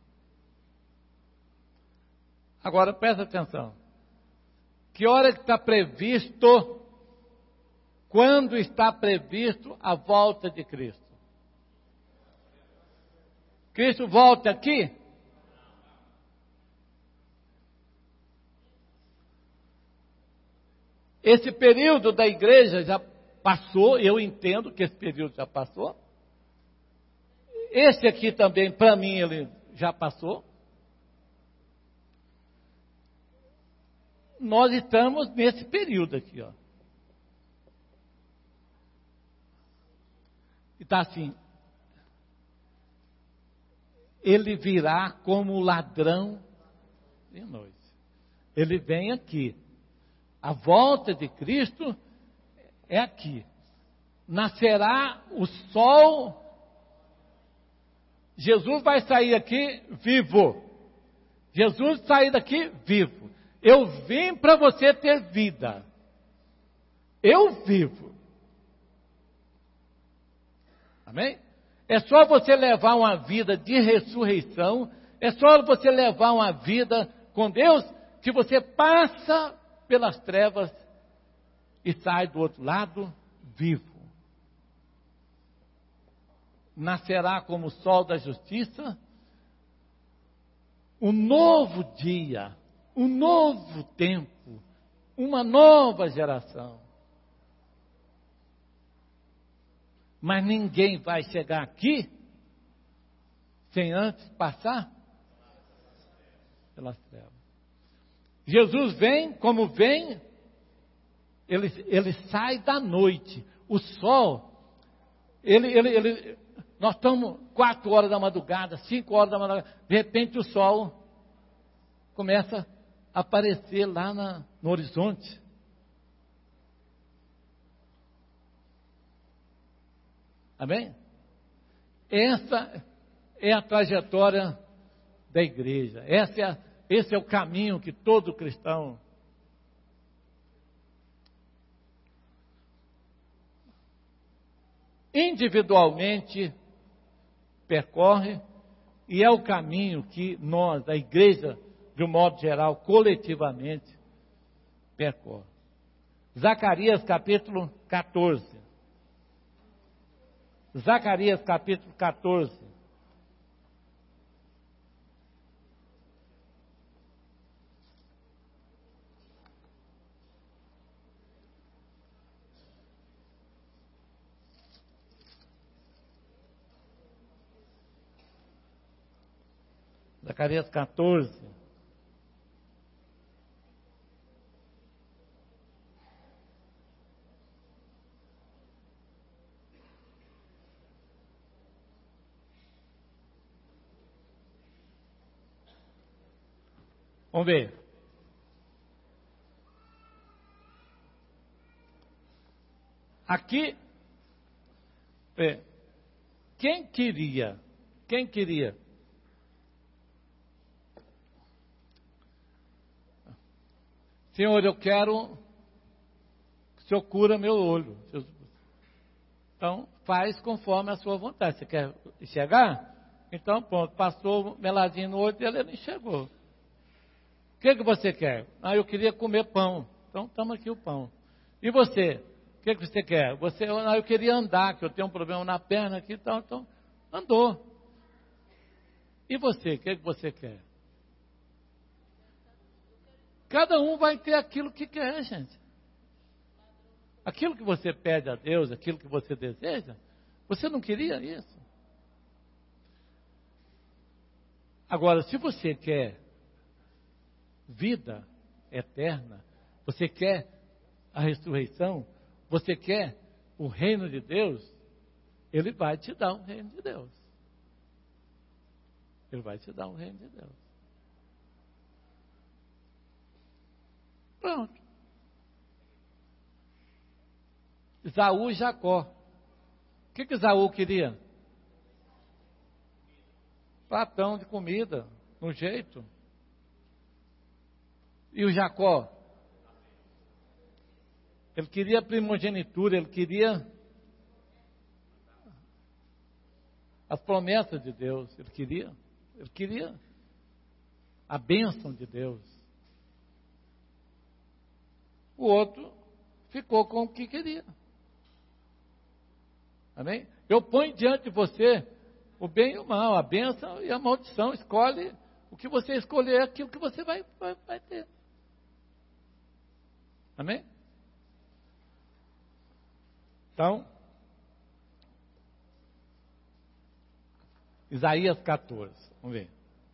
Agora presta atenção. Que hora que está previsto, quando está previsto a volta de Cristo? Cristo volta aqui? Esse período da igreja já passou, eu entendo que esse período já passou. Esse aqui também, para mim, ele já passou. Nós estamos nesse período aqui, ó. E está assim. Ele virá como ladrão de noite. Ele vem aqui. A volta de Cristo é aqui. Nascerá o sol. Jesus vai sair aqui vivo. Jesus sair daqui vivo. Eu vim para você ter vida. Eu vivo. Amém? É só você levar uma vida de ressurreição. É só você levar uma vida com Deus que você passa pelas trevas e sai do outro lado vivo. Nascerá como o sol da justiça um novo dia, um novo tempo, uma nova geração. Mas ninguém vai chegar aqui sem antes passar pelas trevas. Jesus vem, como vem, ele sai da noite. O sol, nós estamos 4 horas da madrugada, 5 horas da madrugada, de repente o sol começa a aparecer lá no horizonte. Amém? Essa é a trajetória da igreja. Esse é o caminho que todo cristão individualmente percorre, e é o caminho que nós, a igreja, de um modo geral, coletivamente, percorre. Zacarias capítulo 14. Zacarias capítulo 14. Zacarias 14. Vamos ver. Aqui, quem queria? Senhor, eu quero que o Senhor cura meu olho. Então, faz conforme a sua vontade. Você quer enxergar? Então, pronto, passou meladinho no olho dele, ele enxergou. O que você quer? Eu queria comer pão. Então, toma aqui o pão. E você? O que você quer? Eu queria andar, que eu tenho um problema na perna aqui e tal. Então, andou. E você? O que você quer? Cada um vai ter aquilo que quer, gente. Aquilo que você pede a Deus, aquilo que você deseja, você não queria isso. Agora, se você quer vida eterna, você quer a ressurreição, você quer o reino de Deus, Ele vai te dar o reino de Deus. Ele vai te dar o reino de Deus. Pronto. Esaú e Jacó. O que Esaú queria? Pratão de comida, no jeito. E o Jacó? Ele queria primogenitura, ele queria as promessas de Deus, ele queria a bênção de Deus. O outro ficou com o que queria. Amém? Eu ponho diante de você o bem e o mal, a bênção e a maldição. Escolhe o que você escolher, aquilo que você vai ter. Amém? Então, Isaías 14, vamos ver.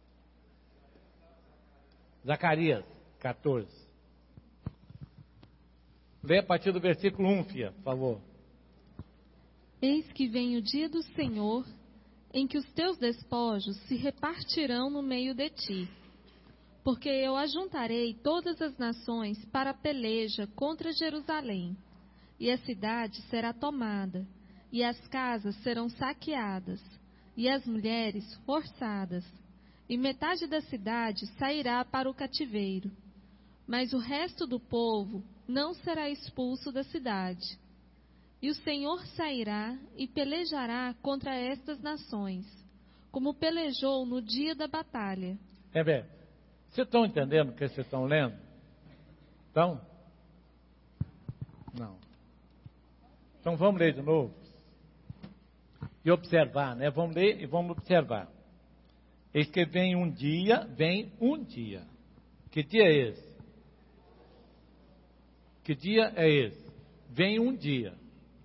Zacarias 14. Lê a partir do versículo 1, filha, por favor. Eis que vem o dia do Senhor, em que os teus despojos se repartirão no meio de ti. Porque eu ajuntarei todas as nações para a peleja contra Jerusalém. E a cidade será tomada, e as casas serão saqueadas, e as mulheres forçadas. E metade da cidade sairá para o cativeiro. Mas o resto do povo não será expulso da cidade. E o Senhor sairá e pelejará contra estas nações, como pelejou no dia da batalha. Bem, vocês estão entendendo o que vocês estão lendo? Então? Não. Então vamos ler de novo. E observar, né? Vamos ler e vamos observar. Eis que vem um dia. Que dia é esse? Que dia é esse? Vem um dia.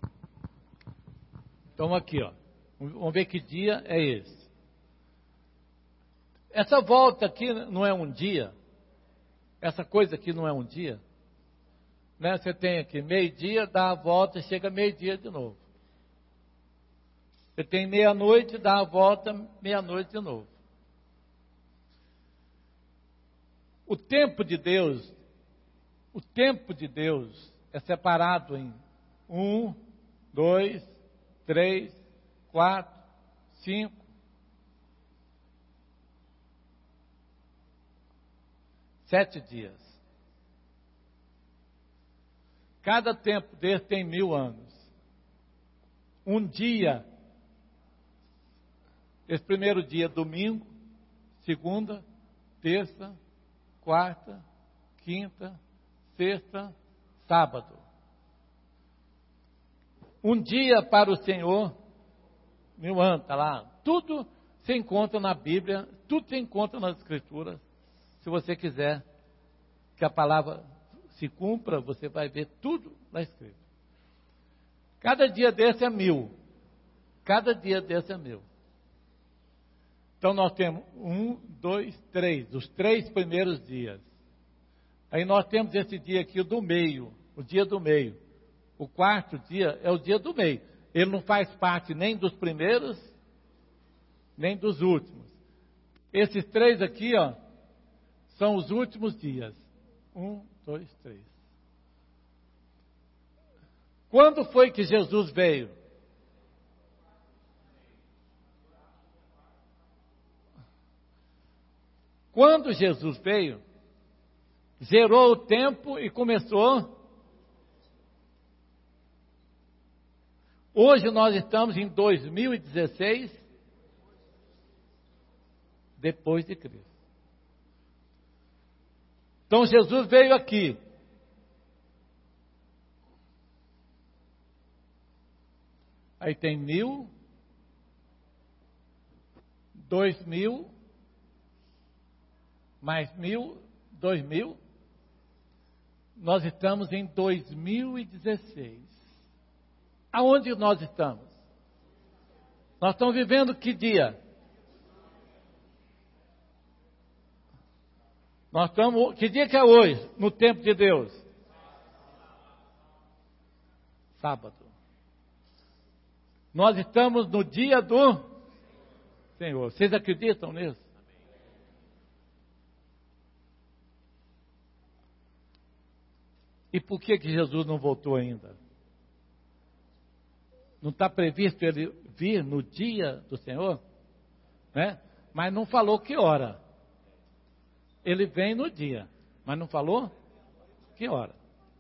Então aqui, ó. Vamos ver que dia é esse. Essa volta aqui não é um dia. Essa coisa aqui não é um dia. Né? Você tem aqui meio-dia, dá a volta, chega meio-dia de novo. Você tem meia-noite, dá a volta, meia-noite de novo. O tempo de Deus é separado em 1, 2, 3, 4, 5, 7 dias. Cada tempo desse tem 1000 anos. Um dia, esse primeiro dia, domingo, segunda, terça, quarta, quinta, sexta, sábado. Um dia para o Senhor, 1000 anos, está lá. Tudo se encontra na Bíblia, tudo se encontra nas Escrituras. Se você quiser que a palavra se cumpra, você vai ver tudo lá escrito. Cada dia desse é 1000. Cada dia desse é 1000. Então nós temos 1, 2, 3, os 3 primeiros dias. Aí nós temos esse dia aqui do meio, o dia do meio. O 4º dia é o dia do meio. Ele não faz parte nem dos primeiros, nem dos últimos. Esses 3 aqui, ó, são os últimos dias. 1, 2, 3. Quando foi que Jesus veio? Quando Jesus veio, zerou o tempo e começou. Hoje nós estamos em 2016, depois de Cristo. Então Jesus veio aqui. Aí tem 1000, 2000, mais 1000, 2000. Nós estamos em 2016. Aonde nós estamos? Nós estamos vivendo que dia? Nós estamos, que dia que é hoje, no tempo de Deus? Sábado. Nós estamos no dia do Senhor. Vocês acreditam nisso? E por que Jesus não voltou ainda? Não está previsto ele vir no dia do Senhor? Né? Mas não falou que hora. Ele vem no dia, mas não falou que hora.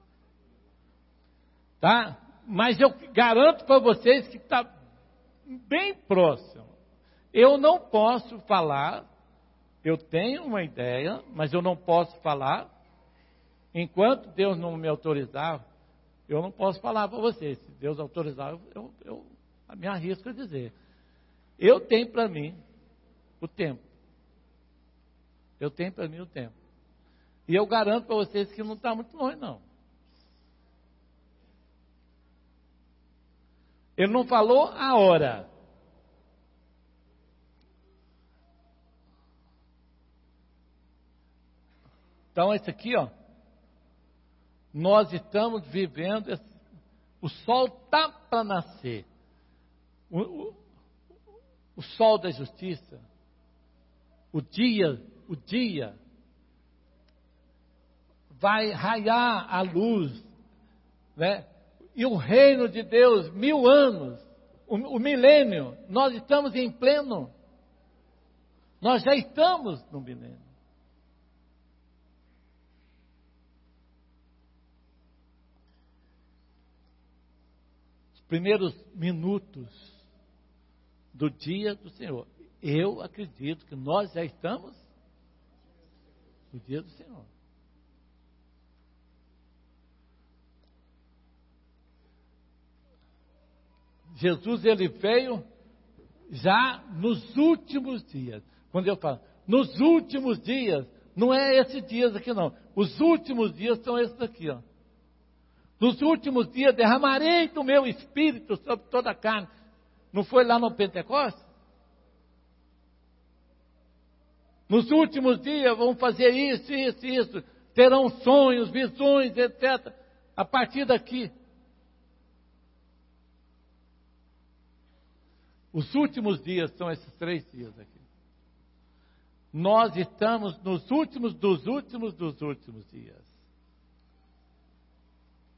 Tá? Mas eu garanto para vocês que está bem próximo. Eu não posso falar, eu tenho uma ideia, mas eu não posso falar. Enquanto Deus não me autorizar, eu não posso falar para vocês. Se Deus autorizar, eu me arrisco a dizer. Eu tenho para mim o tempo. Eu tenho para mim o tempo. E eu garanto para vocês que não está muito longe, não. Ele não falou a hora. Então, esse aqui, ó. Nós estamos vivendo, o sol está para nascer. O sol da justiça. O dia vai raiar a luz, né? E o reino de Deus, 1000 anos, o milênio, nós estamos em pleno. Nós já estamos no milênio. Os primeiros minutos do dia do Senhor. Eu acredito que nós já estamos no dia do Senhor. Jesus, ele veio já nos últimos dias. Quando eu falo, nos últimos dias, não é esses dias aqui não. Os últimos dias são esses aqui, ó. Nos últimos dias derramarei do meu espírito sobre toda a carne. Não foi lá no Pentecostes? Nos últimos dias vão fazer isso, isso, isso. Terão sonhos, visões, etc. A partir daqui. Os últimos dias são esses 3 dias aqui. Nós estamos nos últimos dos últimos dos últimos dias.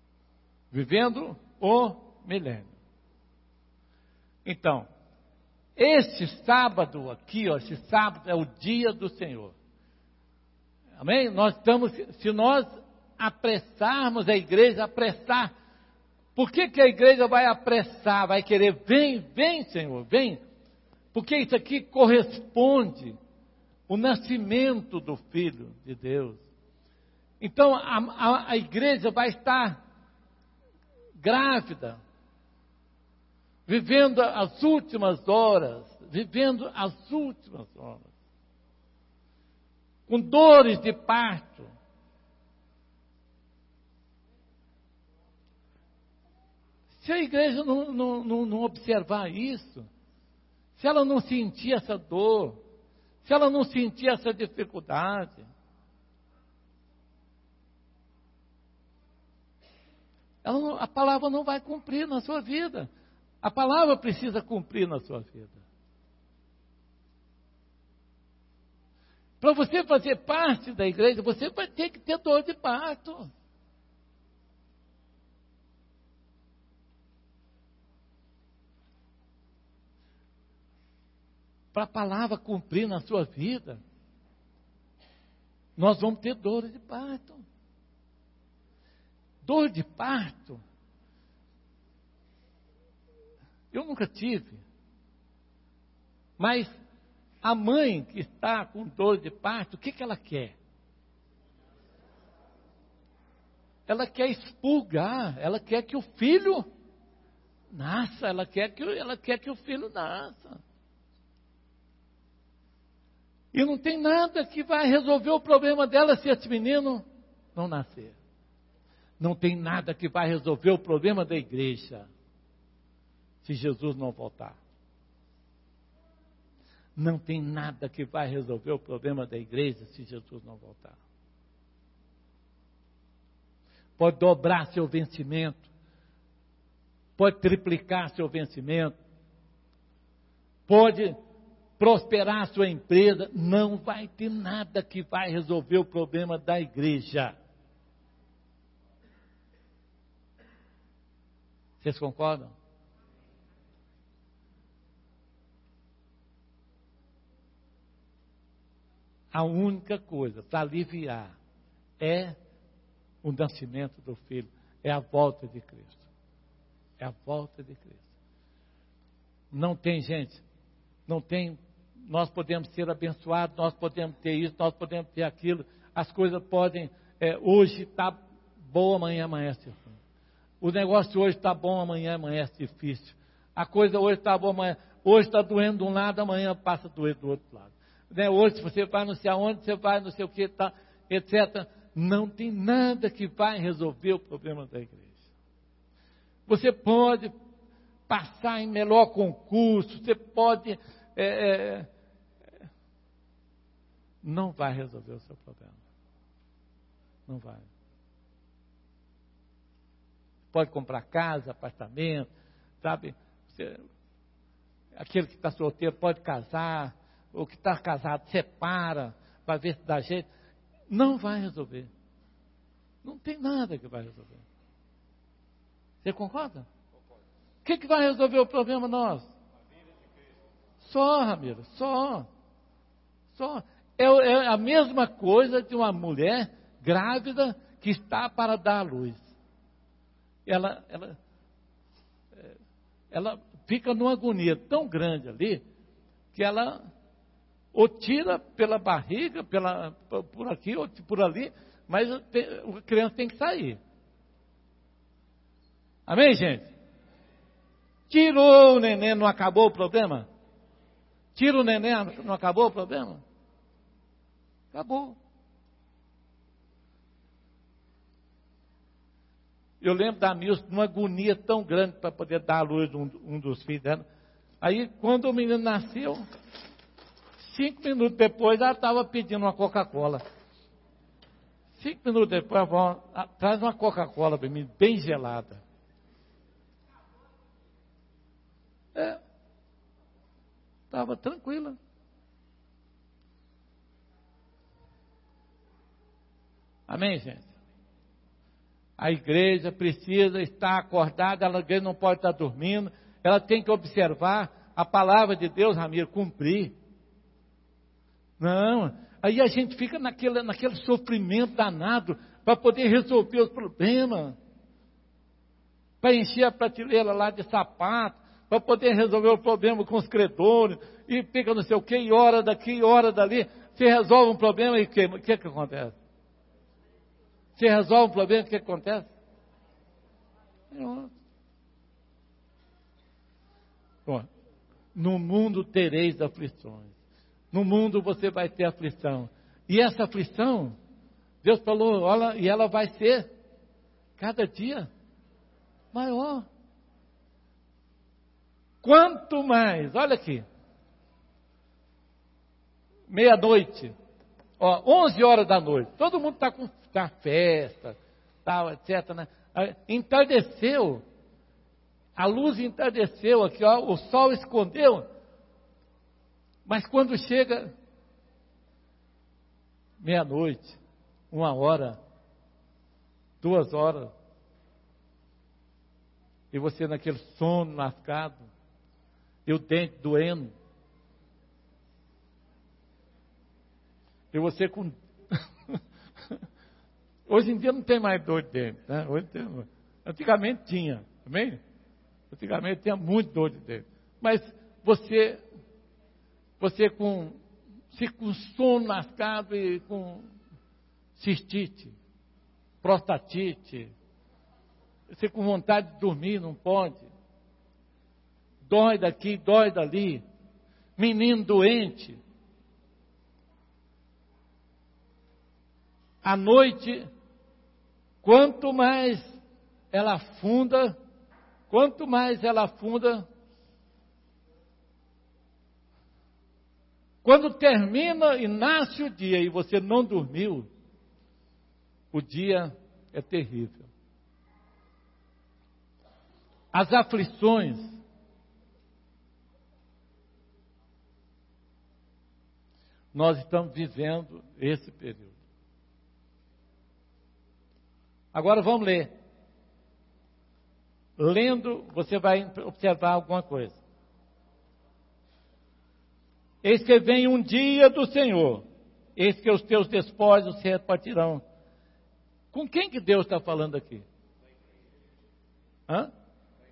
Vivendo o milênio. Então, Este sábado aqui, ó, esse sábado é o dia do Senhor. Amém? Se nós apressarmos a igreja, apressar. Por que a igreja vai apressar, vai querer, vem Senhor, vem? Porque isso aqui corresponde ao nascimento do Filho de Deus. Então a igreja vai estar grávida, vivendo as últimas horas, com dores de parto. Se a igreja não observar isso, se ela não sentir essa dor, se ela não sentir essa dificuldade, a palavra não vai cumprir na sua vida. A palavra precisa cumprir na sua vida. Para você fazer parte da igreja, você vai ter que ter dor de parto. Para a palavra cumprir na sua vida, nós vamos ter dores de parto. Dor de parto, eu nunca tive, mas a mãe que está com dor de parto, o que ela quer? Ela quer expurgar, ela quer que o filho nasça, ela quer que o filho nasça. E não tem nada que vai resolver o problema dela se esse menino não nascer. Não tem nada que vai resolver o problema da igreja se Jesus não voltar. Não tem nada que vai resolver o problema da igreja se Jesus não voltar. Pode dobrar seu vencimento, pode triplicar seu vencimento, pode prosperar sua empresa, não vai ter nada que vai resolver o problema da igreja. Vocês concordam? A única coisa para aliviar é o nascimento do Filho, é a volta de Cristo. É a volta de Cristo. Não tem, gente, não tem. Nós podemos ser abençoados, nós podemos ter isso, nós podemos ter aquilo. As coisas podem, hoje está bom, amanhã amanhece ruim. O negócio hoje está bom, amanhã amanhece difícil. A coisa hoje está boa, amanhã. Hoje está doendo de um lado, amanhã passa a doer do outro lado. Hoje você vai não sei aonde, você vai não sei o que, tá, etc. Não tem nada que vai resolver o problema da igreja. Você pode passar em melhor concurso, você pode... não vai resolver o seu problema. Não vai. Pode comprar casa, apartamento, sabe? Aquele que está solteiro pode casar, o que está casado separa, para ver se dá jeito. Não vai resolver. Não tem nada que vai resolver. Você concorda? O que vai resolver o problema nosso? Só, Ramiro, só. É a mesma coisa de uma mulher grávida que está para dar à luz. Ela fica numa agonia tão grande ali, que ela ou tira pela barriga, por aqui, ou por ali, mas a criança tem que sair. Amém, gente? Tirou o neném, não acabou o problema? Tira o neném, não acabou o problema? Acabou. Eu lembro da Milce, numa agonia tão grande para poder dar à luz um dos filhos dela. Aí, quando o menino nasceu, 5 minutos depois, ela estava pedindo uma Coca-Cola. 5 minutos depois, a avó traz uma Coca-Cola para mim, bem gelada. Estava tranquila. Amém, gente? A igreja precisa estar acordada, a igreja não pode estar dormindo, ela tem que observar a palavra de Deus, Ramiro, cumprir. Não, aí a gente fica naquele sofrimento danado para poder resolver os problemas. Para encher a prateleira lá de sapato, para poder resolver o problema com os credores, e fica não sei o que, e hora daqui, e hora dali. Você resolve um problema e o que acontece? Você resolve um problema e o que acontece? Bom, no mundo tereis aflições. No mundo você vai ter aflição. E essa aflição, Deus falou, olha, e ela vai ser cada dia maior. Quanto mais, olha aqui, meia-noite, 11 horas da noite, todo mundo está com festa, tal, etc. Né? Entardeceu, a luz entardeceu aqui, o sol escondeu, mas quando chega meia-noite, 1 hora, 2 horas, e você naquele sono lascado, e o dente doendo, e você com... Hoje em dia não tem mais dor de dente, né? Antigamente tinha, também. Antigamente tinha muito dor de dente. Mas você com sono lascado e com cistite, prostatite, você com vontade de dormir, não pode. Dói daqui, dói dali. Menino doente. À noite, quanto mais ela afunda, quando termina e nasce o dia e você não dormiu, o dia é terrível. As aflições, nós estamos vivendo esse período. Agora vamos ler. Lendo, você vai observar alguma coisa. Eis que vem um dia do Senhor, eis que os teus despojos se repartirão. Com quem que Deus está falando aqui? Hã?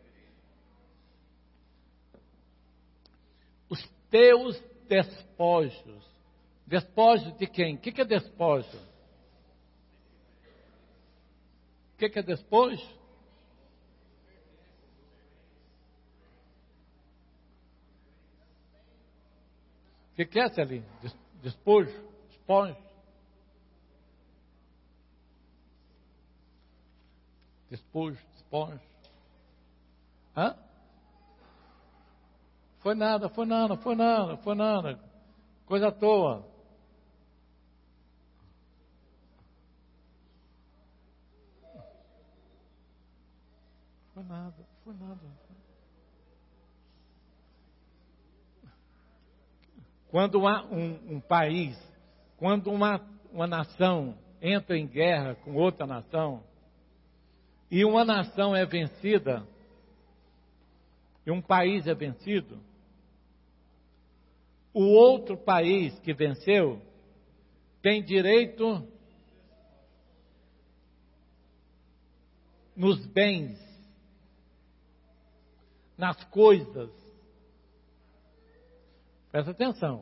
Os teus despojos. Despojos de quem? O que é despojo? O que é despojo? O que é, Celinho? Despojo? Esponjo? Despojo, esponjo. Hã? Foi nada. Coisa à toa. Foi nada. Quando um país, quando uma nação entra em guerra com outra nação, e uma nação é vencida, e um país é vencido, o outro país que venceu tem direito nos bens, nas coisas. Presta atenção.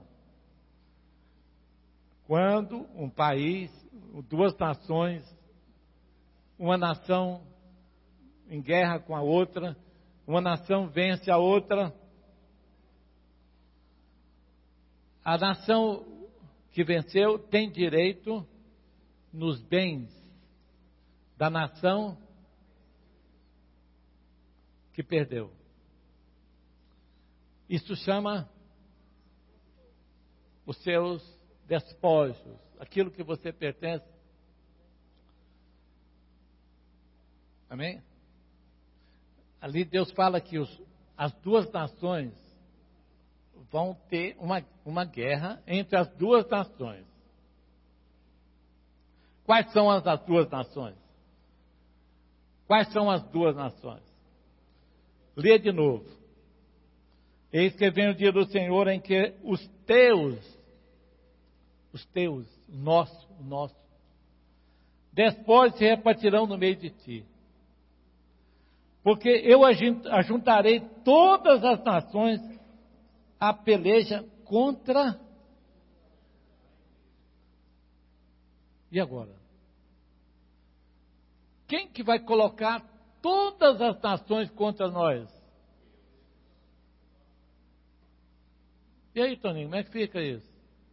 Quando um país, duas nações, uma nação em guerra com a outra, uma nação vence a outra, a nação que venceu tem direito nos bens da nação que perdeu. Isso chama os seus despojos, aquilo que você pertence. Amém? Ali Deus fala que as duas nações vão ter uma guerra entre as duas nações. Quais são as duas nações? Quais são as duas nações? Lê de novo. Eis que vem o dia do Senhor em que o nosso, despojos se repartirão no meio de ti. Porque eu ajuntarei todas as nações à peleja contra. E agora? Quem que vai colocar todas as nações contra nós? E aí, Toninho, como é que fica isso?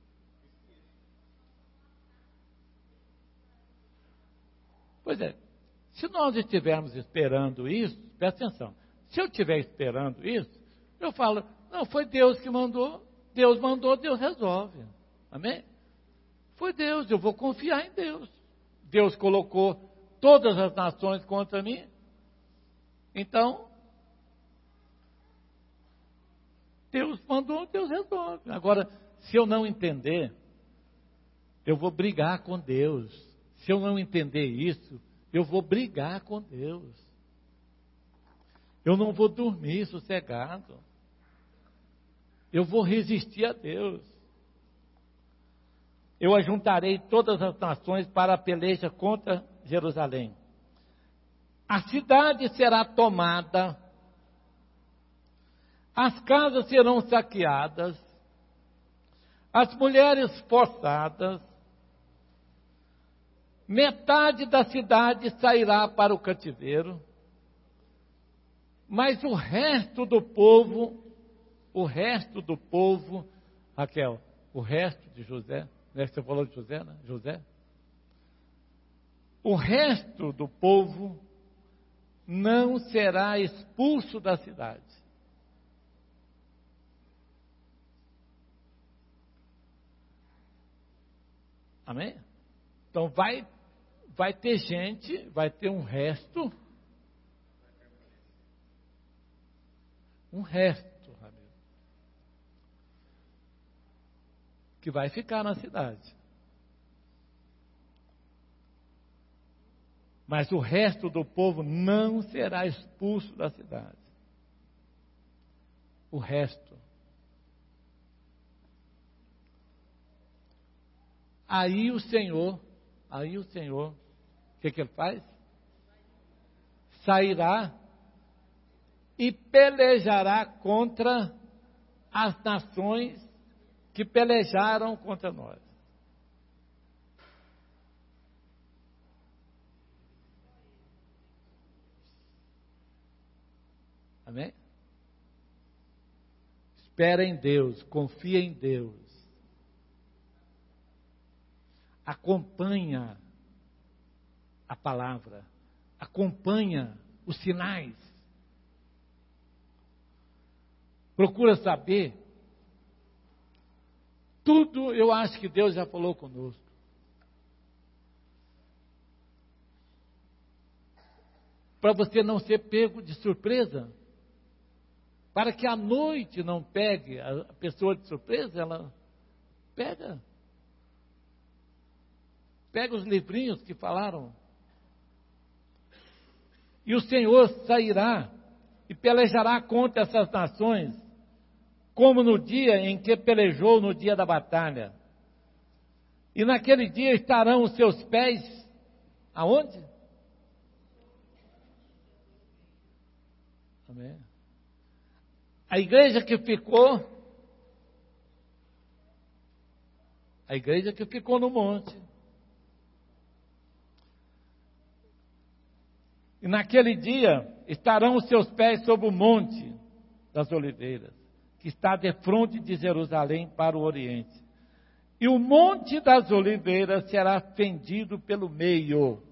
Pois é, se nós estivermos esperando isso, presta atenção, se eu estiver esperando isso, eu falo, não, foi Deus que mandou, Deus resolve. Amém? Foi Deus, eu vou confiar em Deus. Deus colocou todas as nações contra mim, então, Deus mandou, Deus resolve. Agora, se eu não entender, eu vou brigar com Deus. Se eu não entender isso, eu vou brigar com Deus. Eu não vou dormir sossegado. Eu vou resistir a Deus. Eu ajuntarei todas as nações para a peleja contra Jerusalém. A cidade será tomada, as casas serão saqueadas, as mulheres forçadas, metade da cidade sairá para o cativeiro, mas o resto do povo, Raquel, o resto de José, né, você falou de José, né? José? O resto do povo não será expulso da cidade. Amém? Então vai ter gente, vai ter um resto, Ramiro, que vai ficar na cidade. Mas o resto do povo não será expulso da cidade. O resto. Aí o Senhor, o que ele faz? Sairá e pelejará contra as nações que pelejaram contra nós. Amém? Espera em Deus, confia em Deus. Acompanha a palavra, acompanha os sinais. Procura saber. Tudo eu acho que Deus já falou conosco. Para você não ser pego de surpresa. Para que a noite não pegue a pessoa de surpresa, ela pega os livrinhos que falaram. E o Senhor sairá e pelejará contra essas nações, como no dia em que pelejou no dia da batalha. E naquele dia estarão os seus pés, aonde? Amém. A igreja que ficou no monte. E naquele dia estarão os seus pés sobre o monte das oliveiras, que está defronte de Jerusalém para o oriente. E o monte das oliveiras será fendido pelo meio.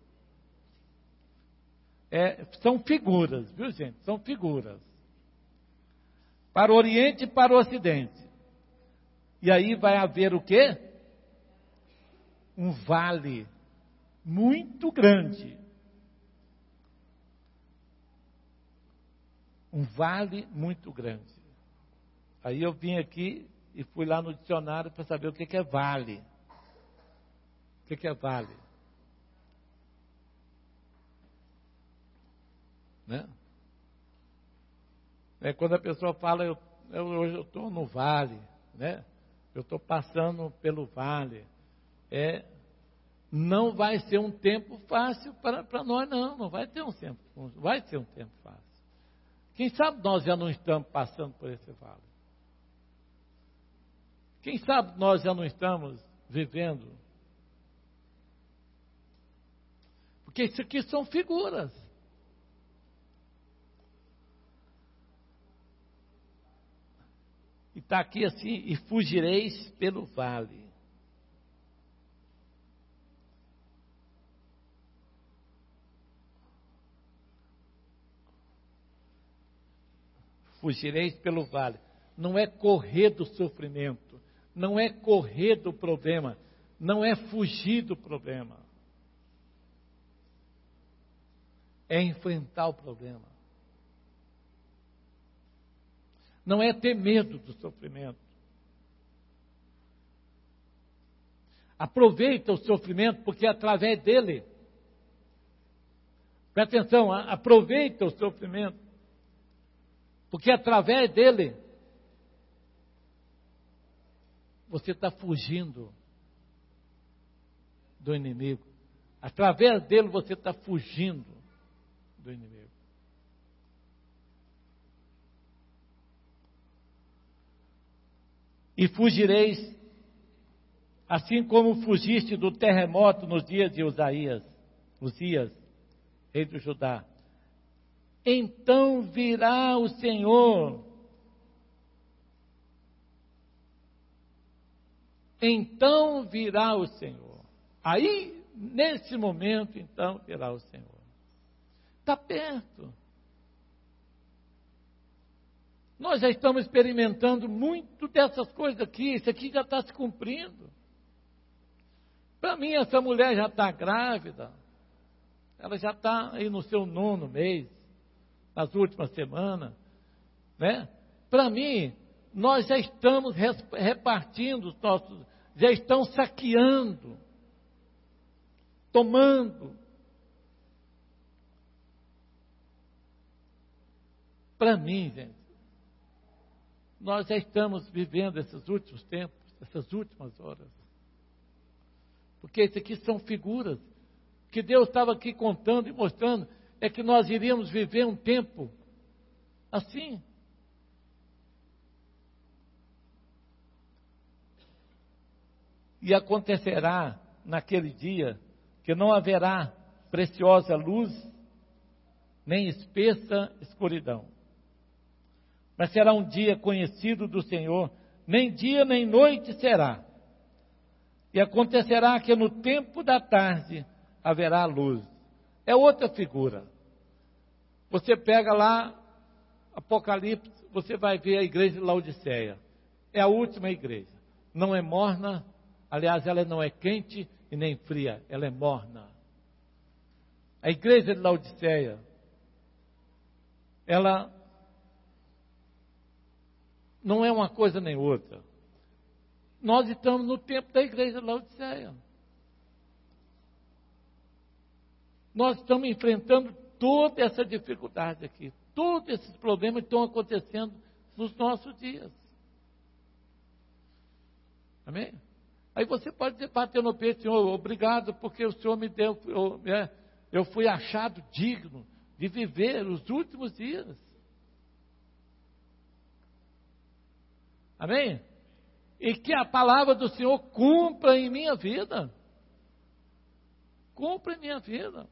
São figuras, viu gente? São figuras. Para o oriente e para o ocidente. E aí vai haver o quê? Um vale muito grande. Um vale muito grande. Aí eu vim aqui e fui lá no dicionário para saber o que é vale. O que é vale? Né? Quando a pessoa fala, hoje eu estou no vale, né? Eu estou passando pelo vale. Não vai ser um tempo fácil para nós, não vai ter vai ser um tempo fácil. Quem sabe nós já não estamos passando por esse vale? Quem sabe nós já não estamos vivendo? Porque isso aqui são figuras. E está aqui assim, e fugireis pelo vale. Fugireis pelo vale. Não é correr do sofrimento, não é correr do problema, não é fugir do problema. É enfrentar o problema. Não é ter medo do sofrimento. Aproveita o sofrimento, porque é através dele. Presta atenção, aproveita o sofrimento, porque através dele você está fugindo do inimigo. Através dele você está fugindo do inimigo. E fugireis, assim como fugiste do terremoto nos dias de Uzias, rei do Judá. Então virá o Senhor. Então virá o Senhor. Aí, nesse momento, então virá o Senhor. Está perto. Nós já estamos experimentando muito dessas coisas aqui. Isso aqui já está se cumprindo. Para mim, essa mulher já está grávida. Ela já está aí no seu 9º mês, nas últimas semanas, né? Para mim, nós já estamos repartindo os nossos, já estão saqueando, tomando. Para mim, gente, nós já estamos vivendo esses últimos tempos, essas últimas horas. Porque isso aqui são figuras que Deus estava aqui contando e mostrando, é que nós iríamos viver um tempo assim. E acontecerá naquele dia que não haverá preciosa luz, nem espessa escuridão. Mas será um dia conhecido do Senhor, nem dia nem noite será. E acontecerá que no tempo da tarde haverá luz. É outra figura. Você pega lá, Apocalipse, você vai ver a igreja de Laodiceia. É a última igreja. Não é morna, aliás, ela não é quente e nem fria, ela é morna. A igreja de Laodiceia, ela não é uma coisa nem outra. Nós estamos no tempo da igreja de Laodiceia. Nós estamos enfrentando toda essa dificuldade aqui. Todos esses problemas estão acontecendo nos nossos dias. Amém? Aí você pode bater no peito, Senhor, obrigado, porque o Senhor me deu, eu fui achado digno de viver os últimos dias. Amém? E que a palavra do Senhor cumpra em minha vida. Cumpra em minha vida.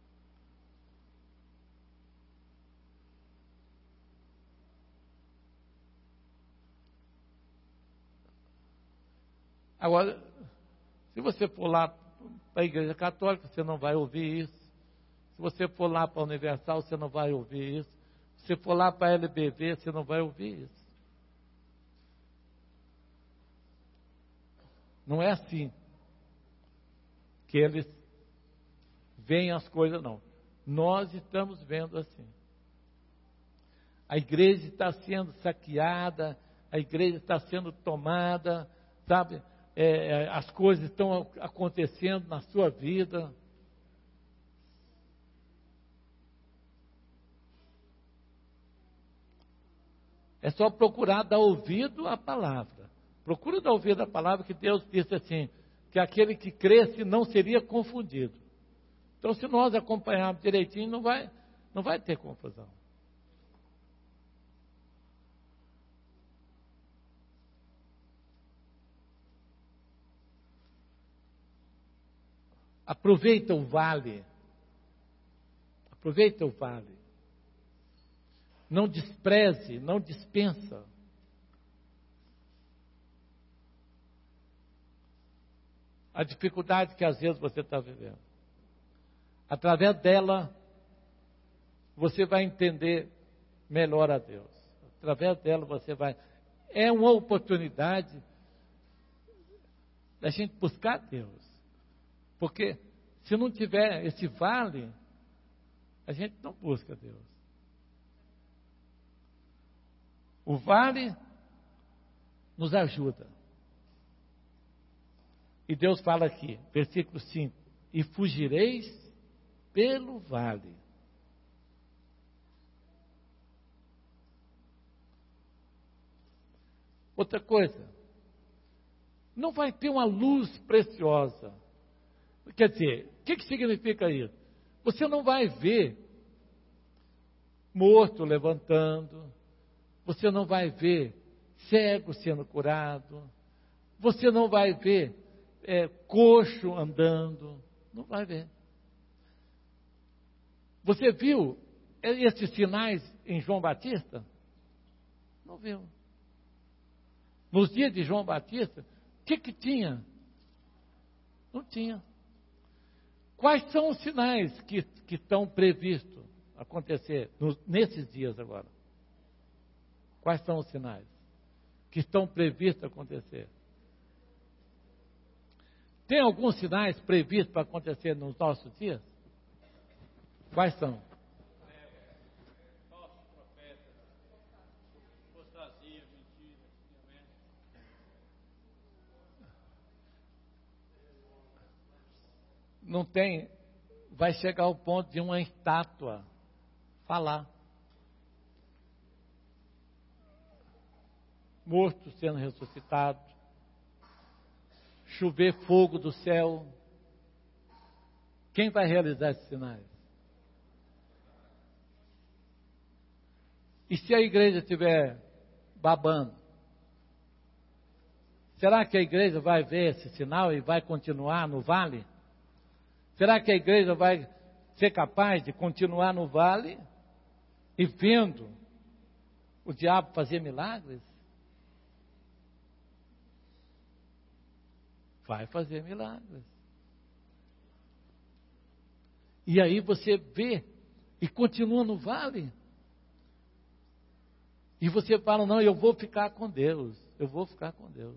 Agora, se você for lá para a Igreja Católica, você não vai ouvir isso. Se você for lá para a Universal, você não vai ouvir isso. Se você for lá para a LBV, você não vai ouvir isso. Não é assim que eles veem as coisas, não. Nós estamos vendo assim. A igreja está sendo saqueada, a igreja está sendo tomada, sabe? As coisas estão acontecendo na sua vida. É só procurar dar ouvido à palavra. Procura dar ouvido à palavra, que Deus disse assim, que aquele que cresce não seria confundido. Então, se nós acompanharmos direitinho, não vai ter confusão. Aproveita o vale. Aproveita o vale. Não despreze, não dispensa. A dificuldade que às vezes você está vivendo. Através dela, você vai entender melhor a Deus. Através dela você vai... É uma oportunidade da gente buscar Deus. Porque se não tiver esse vale, a gente não busca Deus. O vale nos ajuda. E Deus fala aqui, versículo 5, e fugireis pelo vale. Outra coisa, não vai ter uma luz preciosa. Quer dizer, o que significa isso? Você não vai ver morto levantando, você não vai ver cego sendo curado, você não vai ver coxo andando, não vai ver. Você viu esses sinais em João Batista? Não viu. Nos dias de João Batista, o que tinha? Não tinha. Quais são os sinais que estão previstos acontecer nesses dias agora? Quais são os sinais que estão previstos acontecer? Tem alguns sinais previstos para acontecer nos nossos dias? Quais são? Não tem, vai chegar ao ponto de uma estátua falar. Morto sendo ressuscitado. Chover fogo do céu. Quem vai realizar esses sinais? E se a igreja estiver babando? Será que a igreja vai ver esse sinal e vai continuar no vale? Será que a igreja vai ser capaz de continuar no vale e vendo o diabo fazer milagres? Vai fazer milagres. E aí você vê e continua no vale. E você fala, não, eu vou ficar com Deus. Eu vou ficar com Deus.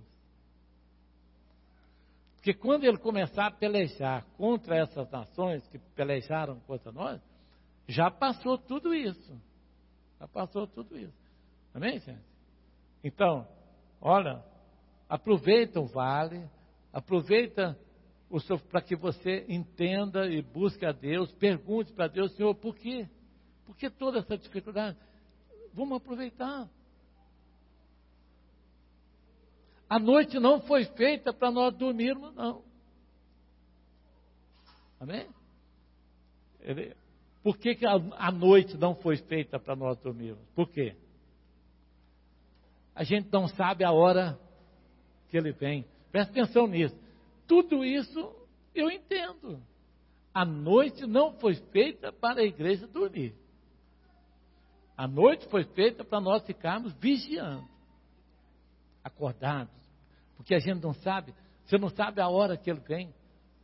Porque quando ele começar a pelejar contra essas nações que pelejaram contra nós, já passou tudo isso. Já passou tudo isso. Amém, gente? Então, olha, aproveita o vale, aproveita para que você entenda e busque a Deus, pergunte para Deus, Senhor, por quê? Por que toda essa dificuldade? Vamos aproveitar. A noite não foi feita para nós dormirmos, não. Amém? Por que a noite não foi feita para nós dormirmos? Por quê? A gente não sabe a hora que ele vem. Presta atenção nisso. Tudo isso eu entendo. A noite não foi feita para a igreja dormir. A noite foi feita para nós ficarmos vigiando, acordados. Porque a gente não sabe, você não sabe a hora que ele vem.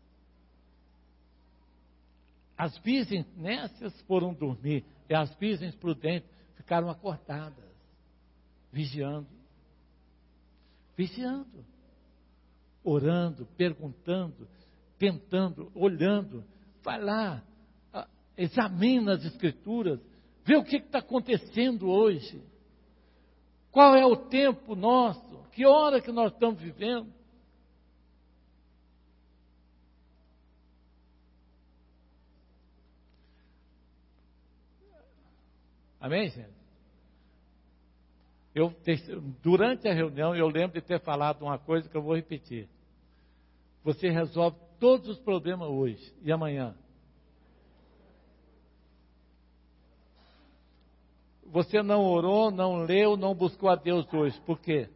As virgens nécias foram dormir, e as virgens prudentes ficaram acordadas, vigiando, orando, perguntando, tentando, olhando. Vai lá, examina as escrituras, vê o que está acontecendo hoje. Qual é o tempo nosso? Que hora que nós estamos vivendo? Amém, gente? Durante a reunião, eu lembro de ter falado uma coisa que eu vou repetir. Você resolve todos os problemas hoje e amanhã. Você não orou, não leu, não buscou a Deus hoje. Por quê?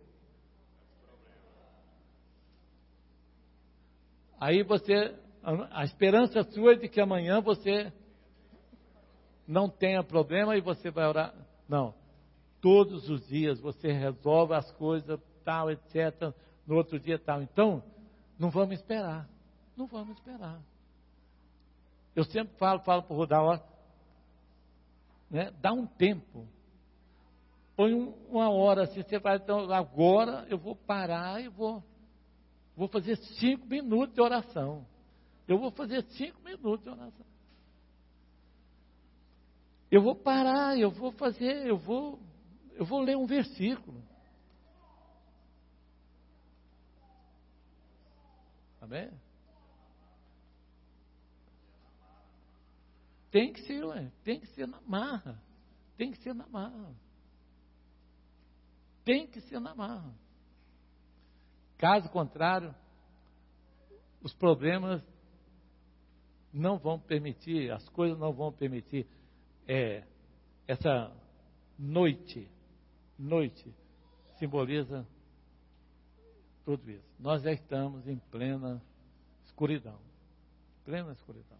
Aí a esperança sua é de que amanhã você não tenha problema e você vai orar. Não. Todos os dias você resolve as coisas, tal, etc. No outro dia, tal. Então, não vamos esperar. Não vamos esperar. Eu sempre falo para o Rudal, né? Dá um tempo. Põe uma hora assim, você vai, então, agora eu vou parar e vou fazer 5 minutos de oração. Eu vou fazer 5 minutos de oração. Eu vou parar, eu vou ler um versículo. Amém? Tem que ser, tem que ser na marra. Tem que ser na marra. Tem que ser na marra. Caso contrário, os problemas não vão permitir, as coisas não vão permitir. Essa noite simboliza tudo isso. Nós já estamos em plena escuridão. Plena escuridão.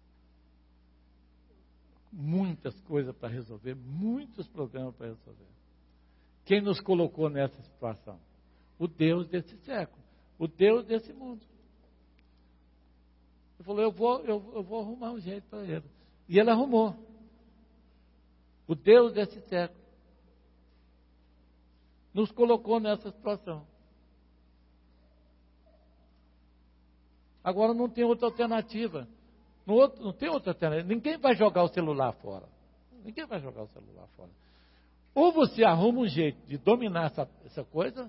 Muitas coisas para resolver, muitos problemas para resolver. Quem nos colocou nessa situação? O Deus desse século, o Deus desse mundo. Ele falou, eu vou arrumar um jeito para ele. E ele arrumou. O Deus desse século nos colocou nessa situação. Agora não tem outra alternativa. Não tem outra alternativa. Ninguém vai jogar o celular fora. Ninguém vai jogar o celular fora. Ou você arruma um jeito de dominar essa coisa,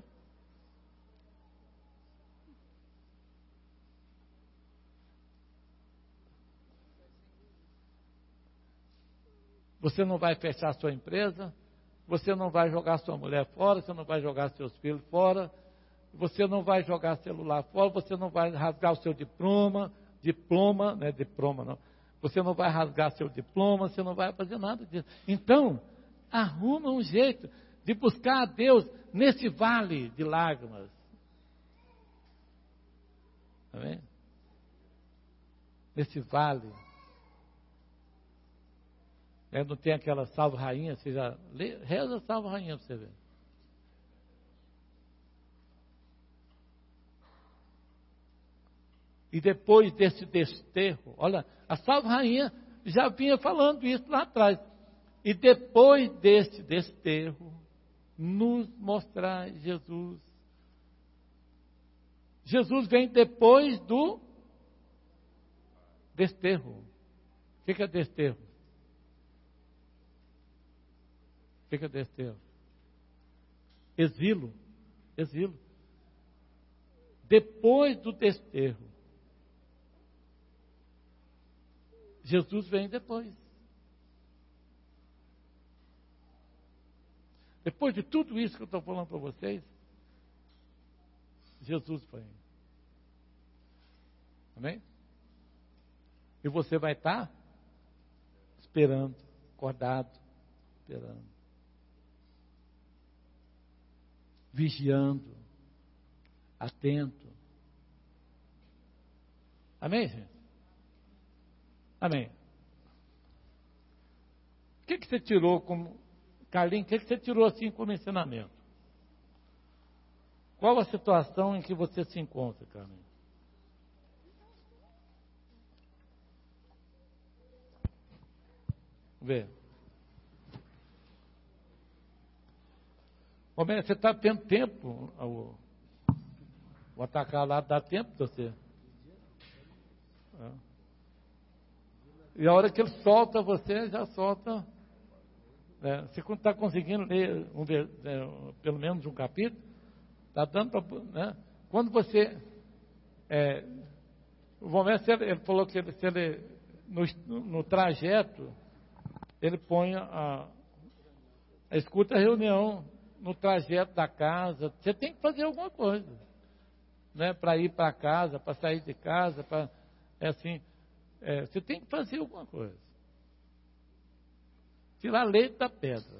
você não vai fechar sua empresa, você não vai jogar sua mulher fora, você não vai jogar seus filhos fora, você não vai jogar celular fora, você não vai rasgar o seu diploma, não é diploma não, você não vai rasgar seu diploma, você não vai fazer nada disso. Então, arruma um jeito de buscar a Deus nesse vale de lágrimas. Amém? Nesse vale. Não tem aquela salve rainha, você já lê, reza a salve rainha para você ver. E depois desse desterro, olha, a salve rainha já vinha falando isso lá atrás. E depois desse desterro, nos mostrar Jesus. Jesus vem depois do desterro. O que é desterro? O que é desterro? Exílio. Exílio. Depois do desterro, Jesus vem depois. Depois de tudo isso que eu estou falando para vocês, Jesus vem. Amém? E você vai estar esperando, acordado, esperando. Vigiando, atento. Amém, gente? Amém. O que você tirou como... Carlinhos, o que você tirou assim como ensinamento? Qual a situação em que você se encontra, Carlinhos? Vê. Você está tendo tempo, o atacar lá dá tempo de você. E a hora que ele solta você, já solta. Você está conseguindo ler pelo menos um capítulo, está dando para. Né? Quando você. O momento, ele falou que no trajeto, ele põe escuta a reunião no trajeto da casa, você tem que fazer alguma coisa, né? Para ir para casa, para sair de casa, você tem que fazer alguma coisa. Tirar leite da pedra.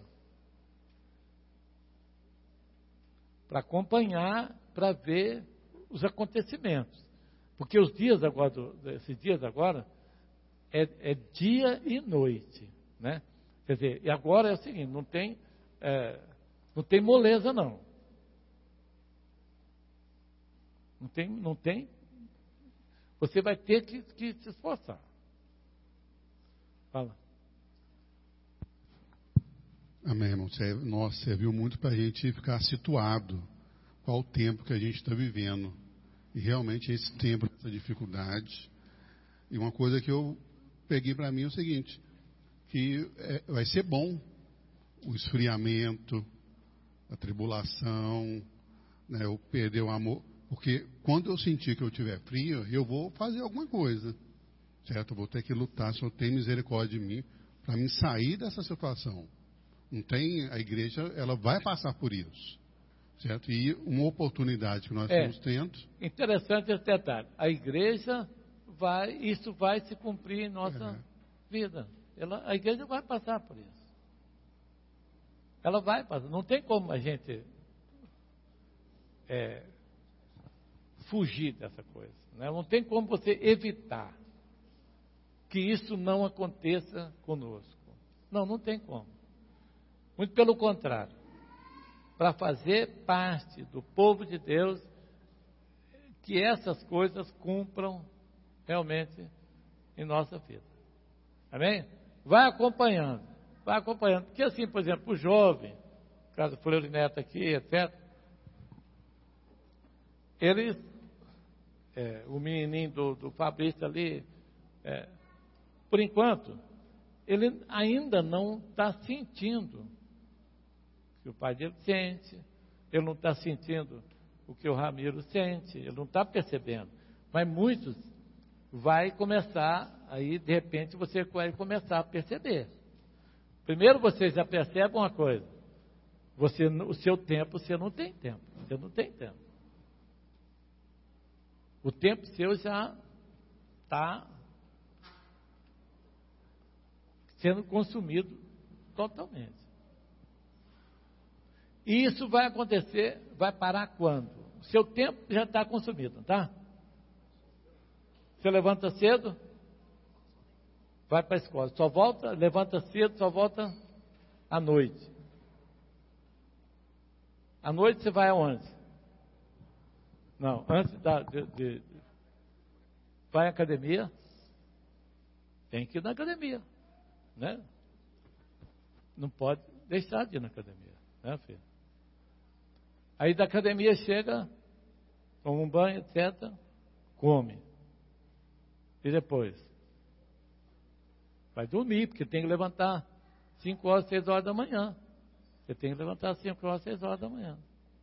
Para acompanhar, para ver os acontecimentos. Porque os dias agora, esses dias agora, é dia e noite, né? Quer dizer, e agora é o seguinte, não tem moleza não. Não tem. Você vai ter que se esforçar. Fala. Amém, irmão. Nossa, serviu muito para a gente ficar situado qual o tempo que a gente está vivendo. E realmente esse tempo, essa dificuldade. E uma coisa que eu peguei para mim é o seguinte, que vai ser bom o esfriamento, a tribulação, né, eu perder o amor. Porque quando eu sentir que eu estiver frio, eu vou fazer alguma coisa. Certo? Eu vou ter que lutar, se eu tenho misericórdia de mim, para me sair dessa situação. Não tem, a igreja, ela vai passar por isso. Certo? E uma oportunidade que nós estamos tendo. Interessante esse detalhe. A igreja isso vai se cumprir em nossa vida. A igreja vai passar por isso. Ela vai passar. Não tem como a gente fugir dessa coisa. Né? Não tem como você evitar que isso não aconteça conosco. Não tem como. Muito pelo contrário. Para fazer parte do povo de Deus, que essas coisas cumpram realmente em nossa vida. Amém? Vai acompanhando. Porque assim, por exemplo, o jovem, no caso do Fleury Neto aqui, etc., eles, o menininho do Fabrício ali, por enquanto, ele ainda não está sentindo que o pai dele sente, ele não está sentindo o que o Ramiro sente, ele não está percebendo. Mas muitos vai começar, aí de repente você vai começar a perceber. Primeiro você já percebe uma coisa, o seu tempo, você não tem tempo. O tempo seu já está sendo consumido totalmente. E isso vai acontecer, vai parar quando? O seu tempo já está consumido, tá? Você levanta cedo, vai para a escola. Levanta cedo, só volta à noite. À noite você vai aonde? Não, antes vai à academia, tem que ir na academia, né? Não pode deixar de ir na academia, né, filho? Aí da academia chega, toma um banho, etc., come. E depois? Vai dormir, porque tem que levantar 5 horas, 6 horas da manhã. Você tem que levantar 5 horas, 6 horas da manhã.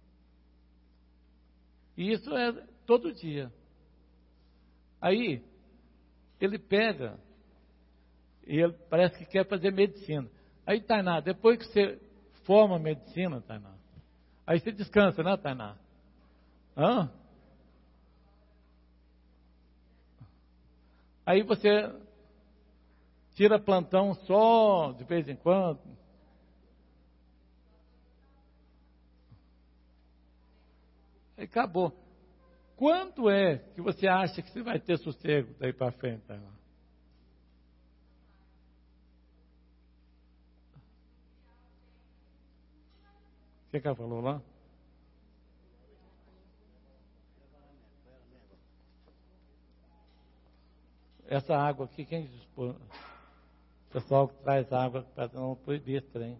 E isso é todo dia. Aí, ele pega, e ele parece que quer fazer medicina. Aí, Tainá, depois que você forma medicina, Tainá, aí você descansa, né, Tainá? Aí você tira plantão só de vez em quando. Aí acabou. Quanto é que você acha que você vai ter sossego daí para frente, Tainá? O que ela falou lá? Essa água aqui, quem dispõe? O pessoal que traz água para não proibir esse trem.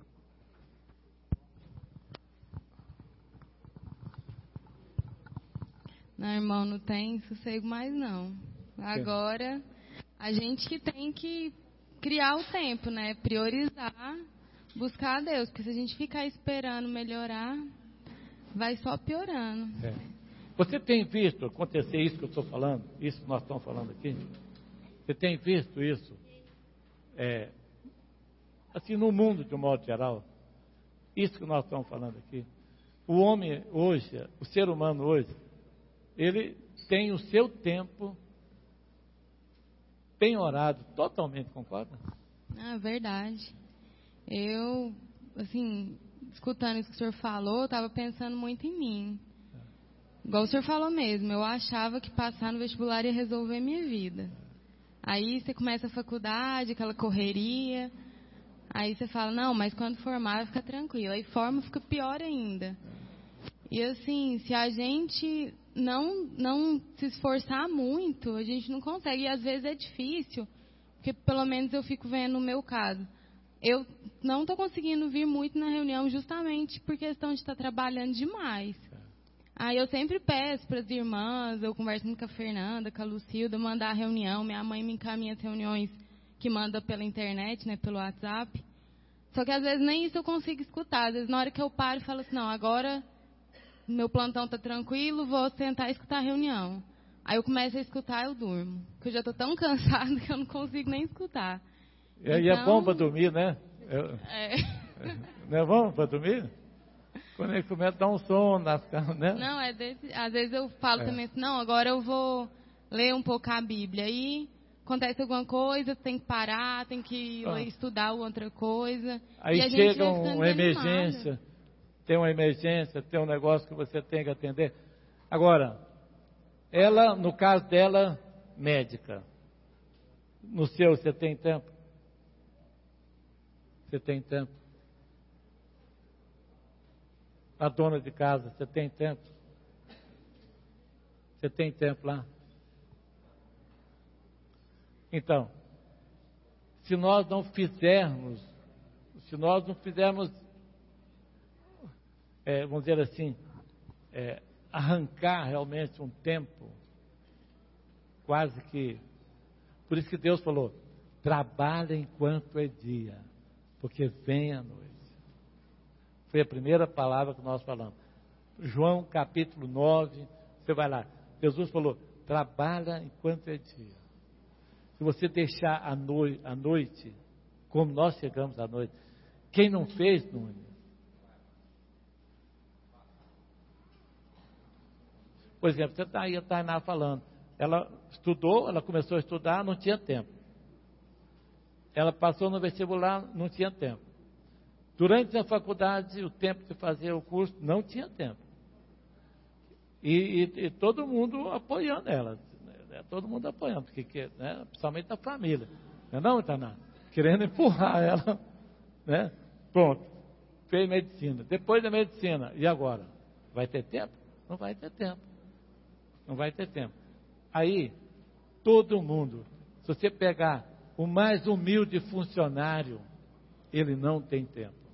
Não, irmão, não tem sossego mais não. Agora, a gente que tem que criar o tempo, né? Priorizar, buscar a Deus. Porque se a gente ficar esperando melhorar, vai só piorando. Você tem visto acontecer isso que eu estou falando? Isso que nós estamos falando aqui? Você tem visto isso? Assim, no mundo de um modo geral, Isso que nós estamos falando aqui. O homem hoje, o ser humano hoje, ele tem o seu tempo penhorado totalmente, concorda? Ah, verdade. Eu, assim, escutando isso que o senhor falou, eu estava pensando muito em mim. Igual o senhor falou mesmo, eu achava que passar no vestibular ia resolver minha vida. Aí você começa a faculdade, aquela correria. Aí você fala, não, mas quando formar vai ficar tranquilo. Aí forma, fica pior ainda. E assim, se a gente não se esforçar muito, a gente não consegue. E às vezes é difícil, porque pelo menos eu fico vendo no meu caso. Eu não estou conseguindo vir muito na reunião justamente por questão de estar trabalhando demais. Aí eu sempre peço para as irmãs, eu converso muito com a Fernanda, com a Lucilda, mandar a reunião. Minha mãe me encaminha as reuniões que manda pela internet, né, pelo WhatsApp. Só que às vezes nem isso eu consigo escutar. Às vezes na hora que eu paro, eu falo assim, não, agora meu plantão está tranquilo, vou sentar e escutar a reunião. Aí eu começo a escutar, eu durmo. Porque eu já estou tão cansada que eu não consigo nem escutar. E é bom para dormir, né? Não é bom para dormir? Quando ele começa a dar um sono, né? Não, às vezes eu falo também assim, não, agora eu vou ler um pouco a Bíblia. Aí acontece alguma coisa, tem que parar, tem que estudar outra coisa. Aí chega uma emergência, tem uma emergência, tem um negócio que você tem que atender. Agora, ela, no caso dela, médica. No seu, você tem tempo? Você tem tempo? A dona de casa, você tem tempo? Você tem tempo lá? Então, se nós não fizermos, vamos dizer assim, arrancar realmente um tempo, quase que, por isso que Deus falou, trabalha enquanto é dia, porque vem a noite. Foi a primeira palavra que nós falamos. João capítulo 9, você vai lá. Jesus falou, trabalha enquanto é dia. Se você deixar a noite, como nós chegamos à noite, quem não fez, Nunes? Por exemplo, você está aí, a Tainá falando. Ela estudou, ela começou a estudar, não tinha tempo. Ela passou no vestibular, não tinha tempo. Durante a faculdade, o tempo de fazer o curso, não tinha tempo. E todo mundo apoiando ela. Todo mundo apoiando, porque, né, principalmente a família. Não, Itaná? Querendo empurrar ela. Né? Pronto. Fez medicina. Depois da medicina, e agora? Vai ter tempo? Não vai ter tempo. Não vai ter tempo. Aí, todo mundo, se você pegar o mais humilde funcionário, ele não tem tempo.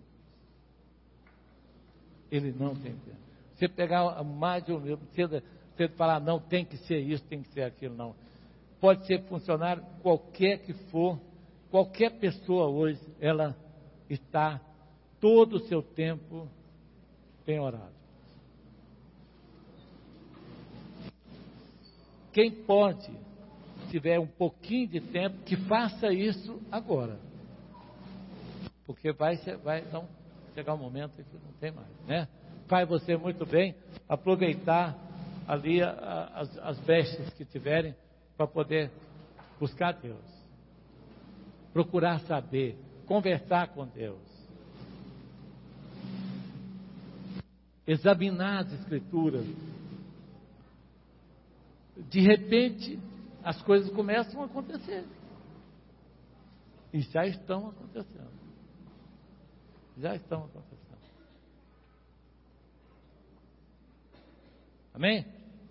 Ele não tem tempo. Você pegar mais de humilde, você falar, não, tem que ser isso, tem que ser aquilo, não. Pode ser funcionário, qualquer que for, qualquer pessoa hoje, ela está todo o seu tempo penhorado. Quem pode, tiver um pouquinho de tempo, que faça isso agora. Porque vai chegar um momento que não tem mais, né? Faz você muito bem aproveitar ali as vestes que tiverem para poder buscar Deus, procurar saber, conversar com Deus, examinar as Escrituras. De repente, as coisas começam a acontecer. E já estão acontecendo. Já estão acontecendo. Amém?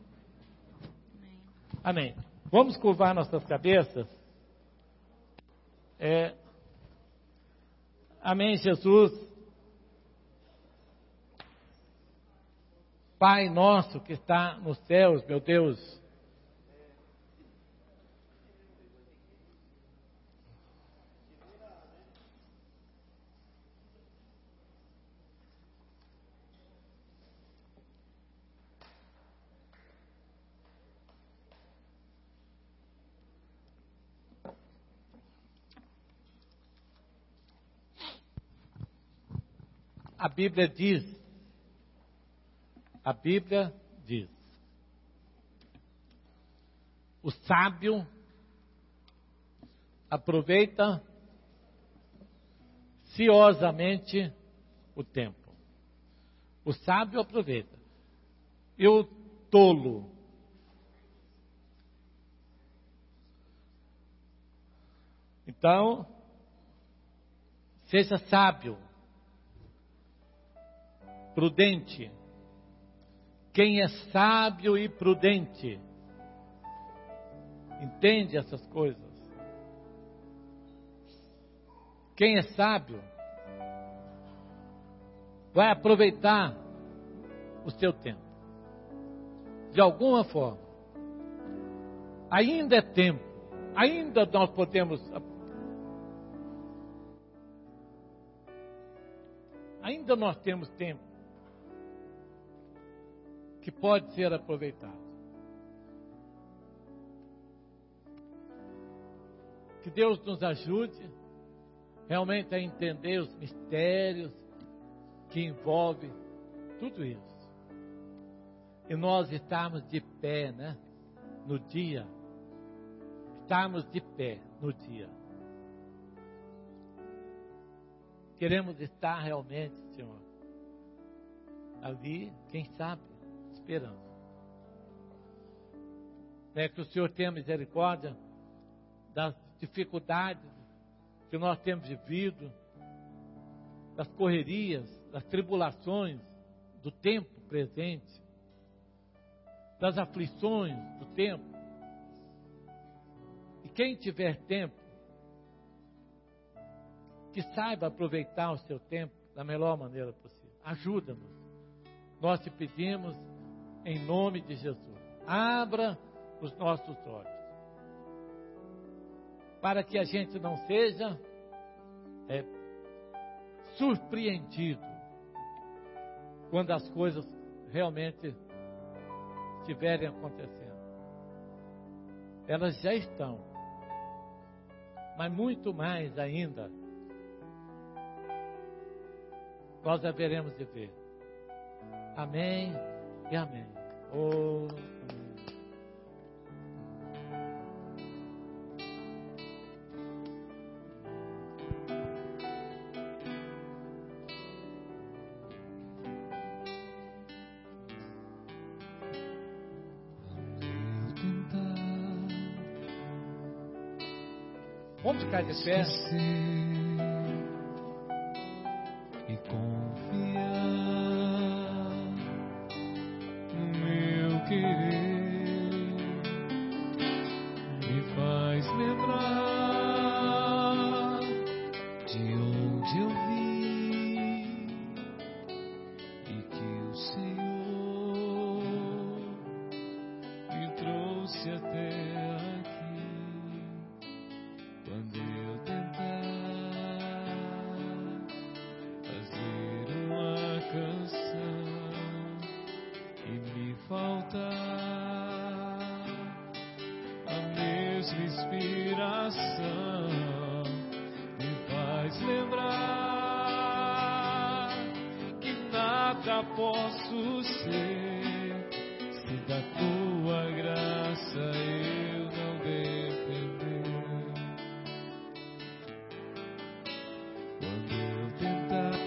Amém. Vamos curvar nossas cabeças. Amém, Jesus. Pai nosso que está nos céus, meu Deus. a Bíblia diz, o sábio aproveita ciosamente o tempo. O sábio aproveita. E o tolo? Então, seja sábio, prudente. Quem é sábio e prudente entende essas coisas. Quem é sábio vai aproveitar o seu tempo. De alguma forma. Ainda é tempo. Ainda nós podemos. Ainda nós temos tempo que pode ser aproveitado. Que Deus nos ajude realmente a entender os mistérios que envolvem tudo isso. E nós estarmos de pé, né? No dia. Estarmos de pé no dia. Queremos estar realmente, Senhor, ali, quem sabe, esperando. Que o Senhor tenha misericórdia das dificuldades que nós temos vivido, das correrias, das tribulações do tempo presente, das aflições do tempo. E quem tiver tempo, que saiba aproveitar o seu tempo da melhor maneira possível. Ajuda-nos. Nós te pedimos em nome de Jesus. Abra os nossos olhos, para que a gente não seja surpreendido quando as coisas realmente estiverem acontecendo. Elas já estão, mas muito mais ainda nós haveremos de ver. Amém e amém. Oh, amém. Vamos ficar de pé. E confiar no meu querer me faz lembrar de onde eu vim e que o Senhor me trouxe até aqui. Quando eu tentar fazer uma canção e me faltar a mesma inspiração, me faz lembrar que nada posso ser se da tua graça eu não depender. Quando eu tentar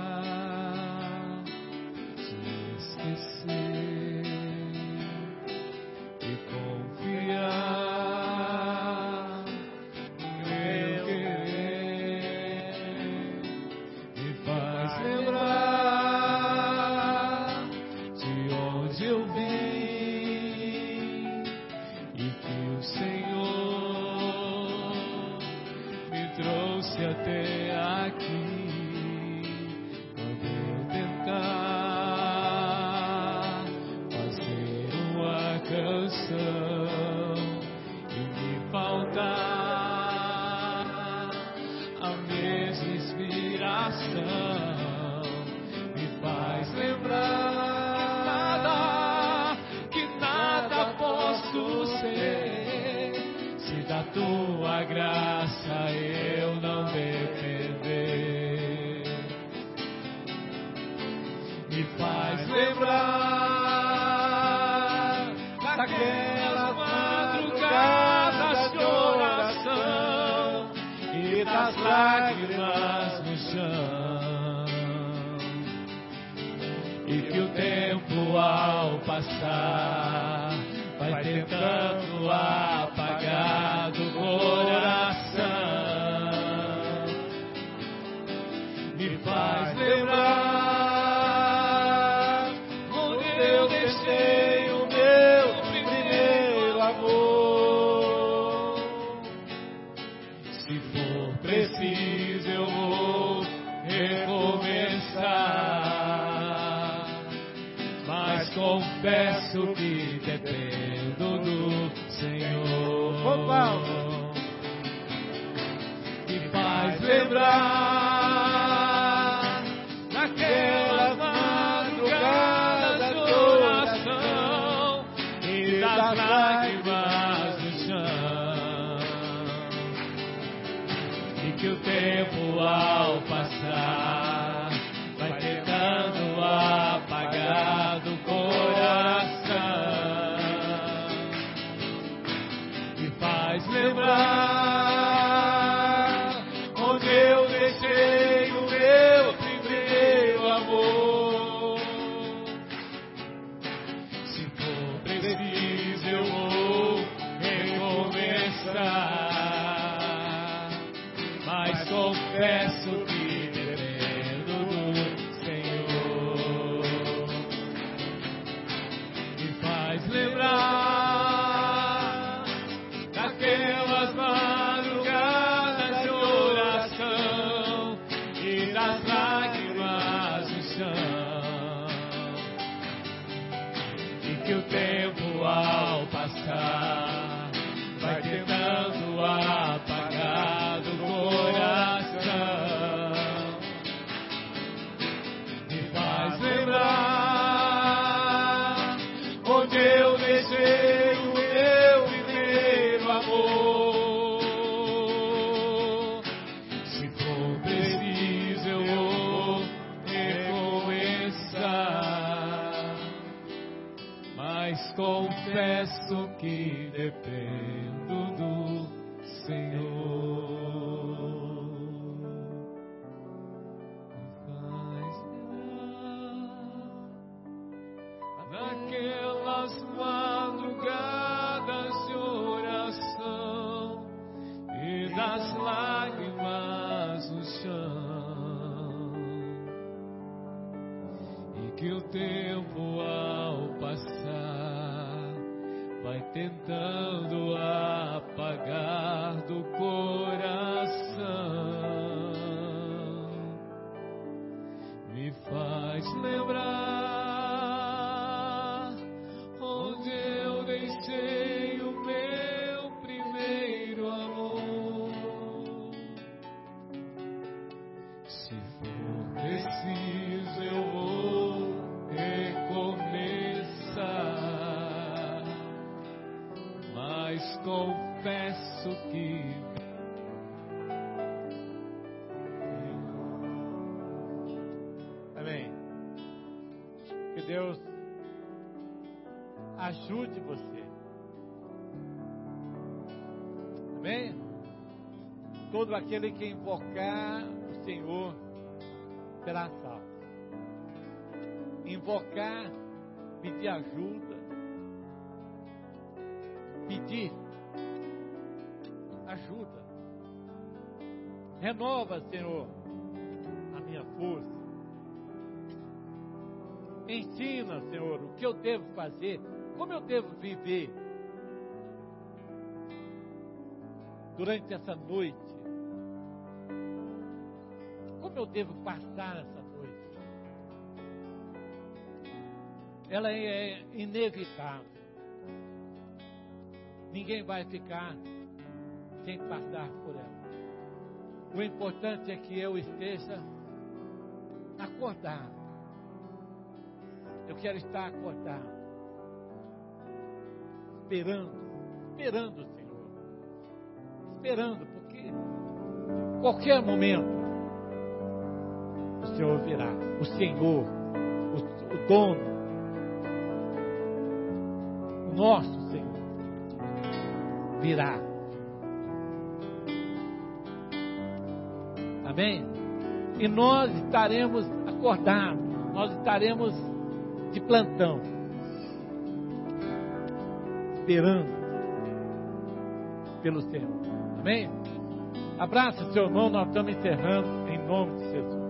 te esquecer e confiar no meu querer, me faz lembrar de onde eu vim e que o Senhor me trouxe até aqui. Quando eu tentar fazer uma canção e me faltar a mesma inspiração, me faz lembrar que nada posso ser se da tua graça eu não depender. chão, e que o tempo ao passar vai tentando apagar do coração, me faz lembrar onde eu deixei o meu primeiro amor. Se for preciso eu vou recomeçar, mas confesso que dependo do Senhor. Me faz lembrar daquelas madrugadas de oração e das lágrimas no chão, e que o tempo ao passar vai tentando apagar do coração, me faz lembrar onde eu deixei o meu primeiro amor. Se for preciso eu vou recomeçar, mas confesso que dependo do Senhor. Me faz lembrar daquelas madrugadas de oração e das lágrimas no chão, e que o tempo ao passar vai tentando apagar do coração, me faz lembrar onde eu deixei o meu primeiro amor. Se for preciso eu vou recomeçar, mas confesso que dependo do Senhor. Faz lembrar daquelas madrugadas de oração e das lágrimas no chão, e que o tempo ao passar vai tentando apagar do coração, me faz lembrar onde eu deixei o meu primeiro amor. Se for preciso eu vou recomeçar, mas confesso que Amém. Que Deus ajude você. Amém? Todo aquele que invocar o Senhor será salvo. Invocar, pedir ajuda, pedir ajuda. Renova, Senhor, a minha força. Ensina, Senhor, o que eu devo fazer, como eu devo viver durante essa noite. Como eu devo passar essa noite? Ela é inevitável. Ninguém vai ficar sem passar por ela. O importante é que eu esteja acordado. Eu quero estar acordado, esperando o Senhor, esperando, porque qualquer momento o Senhor virá, o Senhor, o dono, o nosso Senhor virá. Amém? E nós estaremos acordados, nós estaremos de plantão, esperando pelo Senhor. Amém? Abraça seu irmão, nós estamos encerrando em nome de Jesus.